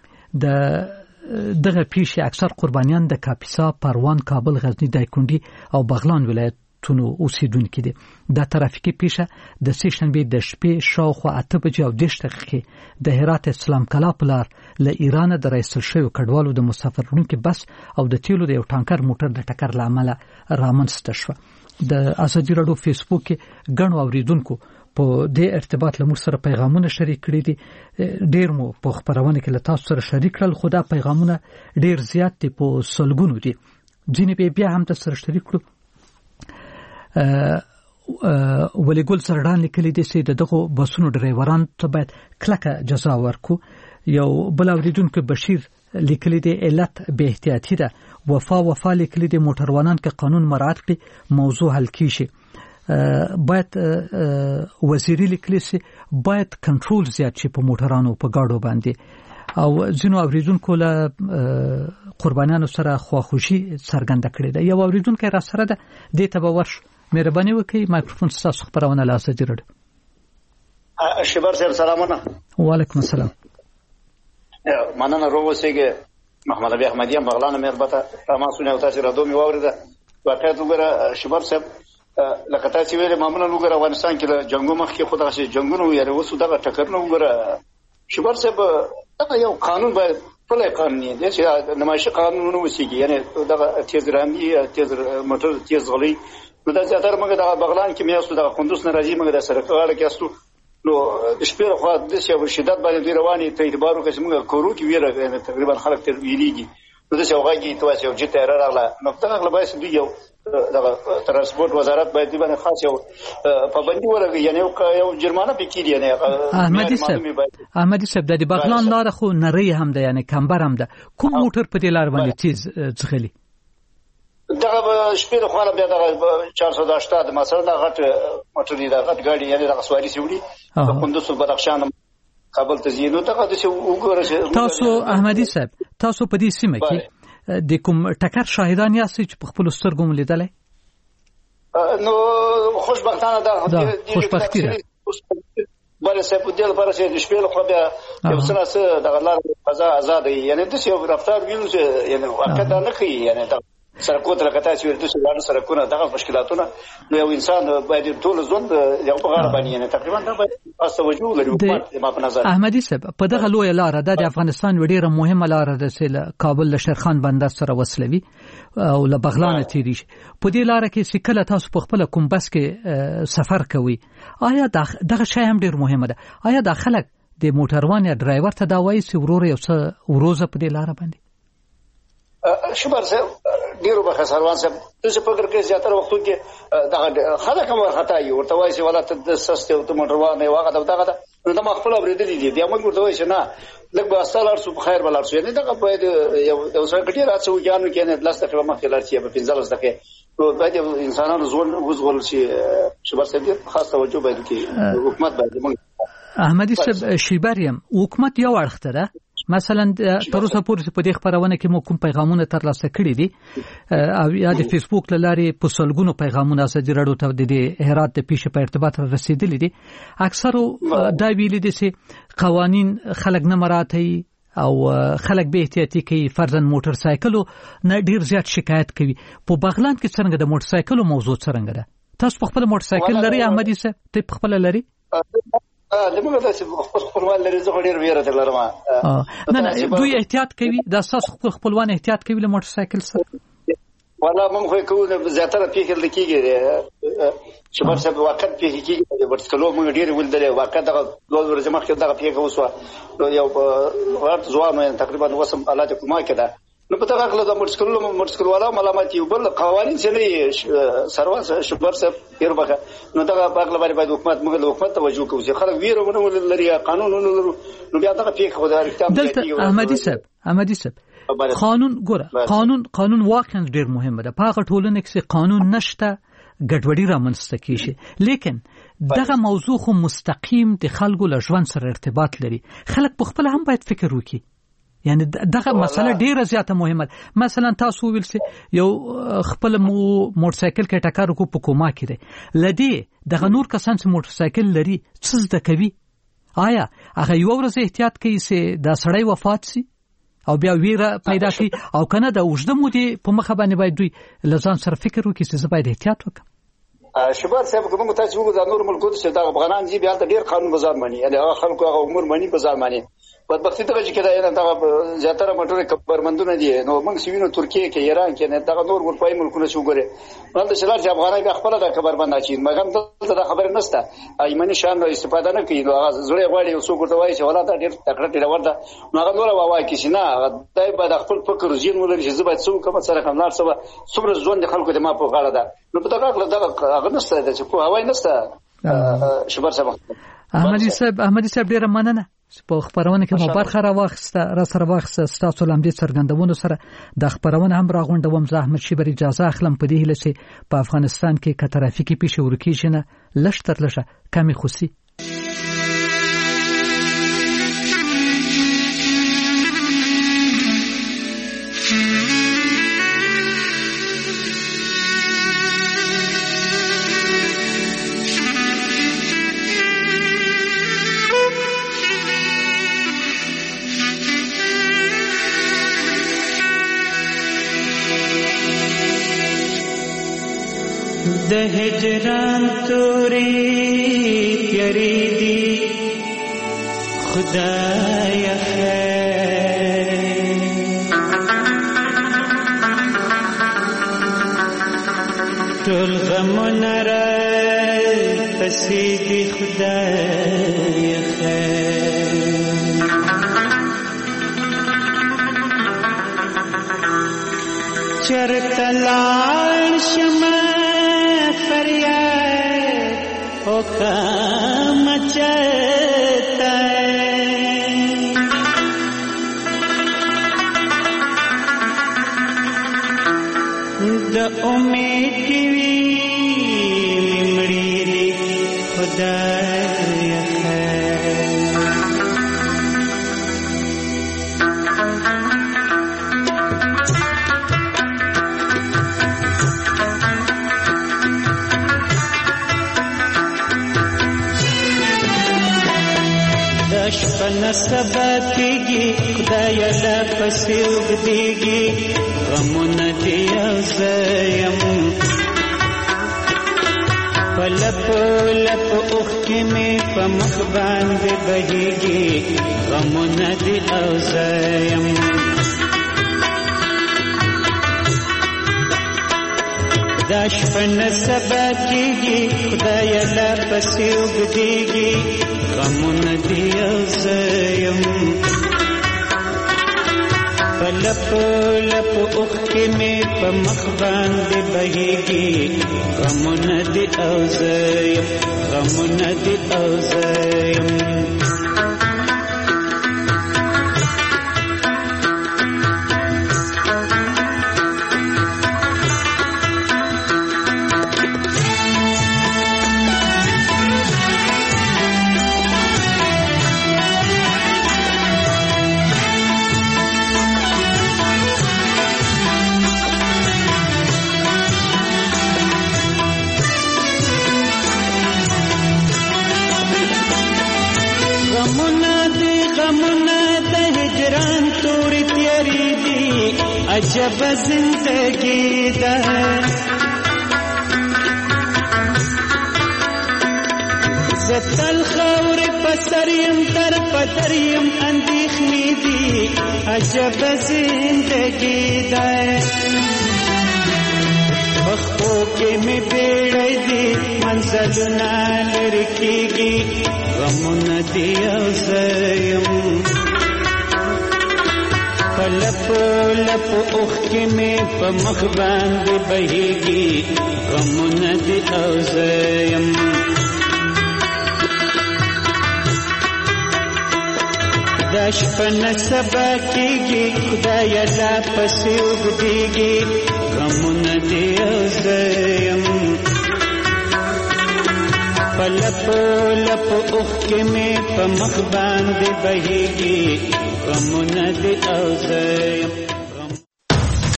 [SPEAKER 6] دغه پیښې اکثر قربانیان د کاپیسا، پروان، کابل، غزنی، دایکنډي او بغلان ولایتونو اوسیدونکو دي. دا ترافیکي پیښه د سې شنبه د شپې شاوخوا 8:10 د هرات اسلام کلا په لار له ایران د رئیسل شوی کډوالو د مسافرونکو بس او د تیلو د یو ټانکر موټر د ټکر لامل رامنځته شو. د آزادۍ رادیو فیسبوک کې ګڼو اوریدونکو په دې ارتباط له موږ سره پیغامونه شریک کړي دي. ډیر مو په خبرونه کې له تاسو سره شریک کړل، خو دا پیغامونه ډیر زیات دي، په سلګونو دي. ځینې بیا هم تاسو سره شریک کړو. ولی ګل سردان لیکلي دي چې دغه بسونو ډرایوران ته باید کلکه جزا ورکو. یو بل اوریدونکو بشیر لیکلي دي علت به احتیاطي ده. وفا لیکلي دي موټروانان که قانون مراعات کړي موضوع حل کیږي. باید وزیری لیکلی سي باید کنټرول زیات شي په موټرانو په گاډو باندې. او ځینو اوریدونکو له قربانیانو سره خواخوشي څرګنده کړې ده. یو اوریدونکو را سره ده دې ته به ورش مهرباني وکړئ. مایکروفون تاسو خبرونه له آزادۍ رادیو.
[SPEAKER 22] شبر صاحب سلامونه.
[SPEAKER 6] وعلیکم السلام.
[SPEAKER 22] مننه روغوسېګه محمد ابي احمدي بغلان مهربته تماسونه او تاسو رادو می واورده. واقعیت وګوره شبر صاحب لکه تاسو ویلې معمولا وګوره افغانستان کې جنگو مخ کې خدای شي جنگونو یې وسو دغه ټکرنه وګوره شبر صاحب دا یو قانون باید پلی قانون دی چې نمایشي قانون وسیږي، یعنی دغه تیز رامي تیز موټر تیز غلي نو دا زیاتره موږ د بغلان کې میاستو د قندوز نه راځي موږ د سرکاله کې استو نو د شپې خو د شیو شدت باندې رواني ته اعتبار وکړي چې موږ کورو کې ویره تقریبا خلک تر ویليږي نو د شیو غاګي تواسي او جته راغله نو دا غل باید دی یو د ترانسپورت وزارت باید دی باندې خاص یو پابندي ورغی، یعنی یو جرمانه پکې دی. یعنی
[SPEAKER 6] احمدي صاحب د بغلان لار خو نری هم ده، یعنی کمبر هم ده. کوم موټر په دې لار باندې تیز ځغلي؟
[SPEAKER 22] دغه شپې د خواله بیا دغه 480 مثلا د غټ موټر دی، د غټ ګاډي، یعنی د سواري سیوړي په قندوز بدخشان کابل ته ځي. نو دغه د وګوره
[SPEAKER 6] تاسو احمدي صاحب تاسو په دې سیمه کې د کوم ټکر شاهدان یاستئ چې په خپل سترګو ملیدلې؟
[SPEAKER 22] نو خوشبختانه ده
[SPEAKER 6] خوشبختی ده
[SPEAKER 22] بل څه په دې لپاره چې د شپې خو بیا یو څه دغه لار فضا آزاد وي، یعنی د یو رفتار ویلو چې یعنی واقعا نه کوي، یعنی سرکو ته لکه تاسو ورته څنګه سرکونه دغه مشکلاتونه نو یو انسان باید ټول ژوند یو په غاړه باندې یعنی تقریبا دا باید تاسو وجود لري په نظر.
[SPEAKER 6] احمدي صاحب په دغه لوی لار د افغانستان وړيره مهمه لار ده چې کابل له شیرخان بندر سره وصلوي او له بغلان تیری شي. په دې لار کې چې کله تاسو په خپل کوم بس کې سفر کوي آیا دغه شی هم ډیر مهمه ده؟ آیا د خلک د موټروان یا ډرایور ته دا وایي چې ورور یو څه وروزه په دې لار باندې
[SPEAKER 22] شبر صاحب ډیرو به خسروان صاحب څه فکر کې زیاتره وختو کې دغه خلک هم ورختا یو ورته وایي چې ولات د سسته او موټروان نه واغه دغه نو د مخفل اوریدلې دي بیا موږ ورته وایي چې نه لږ به استالار سو په خیر بلار سو، یعنی دغه باید یو څه کټی راځو ځانو کې نه لاس تقریبا مخکې لارتي په 15 دقیقې نو باید انسانانو زول شي. شبر صاحب خاص توجه باید کې حکومت باید موږ
[SPEAKER 6] احمدي صاحب شیباریم حکومت یو اړخته ده. مثلا تر اوسه پورې په دې خبرونه کې مو کوم پیغامونه ترلاسه کړي دي او یا د فیسبوک لاري په سلګونو پیغامونه آزادۍ رادیو ته د هرات د پیښې په ارتباط رسیدلي دي. اکثرو دا ویلي دي چې قوانین خلک نه مراعاتي او خلک به احتیاطي کوي، فرضاً موټر سایکلو نه ډیر زیات شکایت کوي. په بغلان کې څنګه د موټر سایکلو موضوع څنګه ده؟ تاسو په خپل موټر سایکل لري احمدي صاحب؟ ته په خپل لري؟
[SPEAKER 22] دغه داسې خپلوان لري زه ډېر ویره لرم.
[SPEAKER 6] نه دوی احتیاط کوي دا تاسو خپلوان احتیاط کوي له موټر سایکل سره؟
[SPEAKER 22] والله موږ خو کوو زیاتره پیښې کېږي شباب صاحب وخت پیښې کېږي ورسکلو موږ ډېر ولدلې وخت دغه 2 ورځې مخکې دغه پیښه وسوه یو ورته ځوان تقریبا وسم الله دې کومه کړه نو په دغه غلطه مرسکل والا ملامت یو بل قوانين چې نه سروان شباب صاحب هربخه نو دغه باغله باندې حکومت توجه کوي خلک ویرونه لري قانونونه نو بیا دغه پیښه خو د کتاب
[SPEAKER 6] دلته احمدي صاحب قانون ګوره قانون واقعا ډیر مهمه ده. په هغه ټولنه کې قانون نشته ګډوډي رامنځته کیږي، لیکن دغه موضوع خو مستقیم د خلکو له ژوند سره ارتباط لري. خلک په خپل هم باید فکر وکړي. یعنی دغه مسله ډیره زیاته مهمه ده. مثلا تاسو ویل سي یو خپل موټر سایکل کې ټکر کو په کومه کې ده لدی دغه نور کسان چې موټر سایکل لري څه زده کوي؟ آیا هغه یو ورځ احتیاط کوي چې دا سړی وفات شي او بیا ویره پیدا شي او کنه د وجده مو دي په مخه باندې باید دوی لزان سره فکر وکړي چې باید احتیاط وکړي.
[SPEAKER 22] شباب صاحب کوم تاسو وګورئ د نور ملکونو چې د افغانان دي بیا د ډیر قانون بازار مانی یعنی هغه خلکو هغه امور مانی بازار مانی بدبختی دغه چې کدا نه دغه زیاتره موټر کبرمندونه دي نو موږ سوینو ترکیه کې ایران کې نه دغه نور اروپאי ملکونه شو ګوره نو د شلار چې افغانای به خپل د کبرمند اچي مګم دلته د خبر نشته ایمنه شان نو استفاده نه کوي نو هغه زړه غواړي او څوک ورته وایي چې ولا دا ډیر تکړه ډیر ورته نو هغه نور وایي چې نه دای په خپل فکر زین ولري چې زبې څوک کوم سره کوم لار سبا څومره ځوان د خلکو د ما په غاړه ده نو په دغه هغه نشته چې په هواي نشته. شباب صاحب
[SPEAKER 6] احمدي صاحب ډیر مننه په خبرونه کې مو برخه راوخسته را سره واخسته تاسو لمدې څرګندونو سره د خبرونه هم راغونډوم. زه احمد شیبر اجازه اخلم په دې هله چې په افغانستان کې کترافیکي پیښې ورکیږي نه لشتر لشه کمی خوسي.
[SPEAKER 4] د هجران توري تیری دی خدای خیر ټول غمونه را پسې دی خدای خیر چرته لاړ شمه فریاد او کام چتا د امید کی وی مړی دی خدای خیر شپن سبا کیږي خدای لا پسې وګديږي غمونه دی زیم پلپ اوخ کې مې په مخ باندې بهيږي غمونه دی زیم دا شپن سبا کیږي خدای لا پسې وګديږي غمونه دی زیم پلپ اوخ کې مې په مخ باندې بهيږي غمونه دی زیم غمونه دی زیم عجب زندگی ده تل خور پسریم در پدریم اندیخنی دی عجب زندگی دای بخو کې می بیړې دی منزلونه لرکیږي غمونه دی اوسیم لپ لپ اوخ کې می په مخ باندې بهيږي غمونه دی اوسیم داش پن سبا کیږي خدای لا پسې وګديږي غمونه دی اوسیم لپ لپ اوخ کې می په مخ باندې بهيږي غمونه دی اوسیم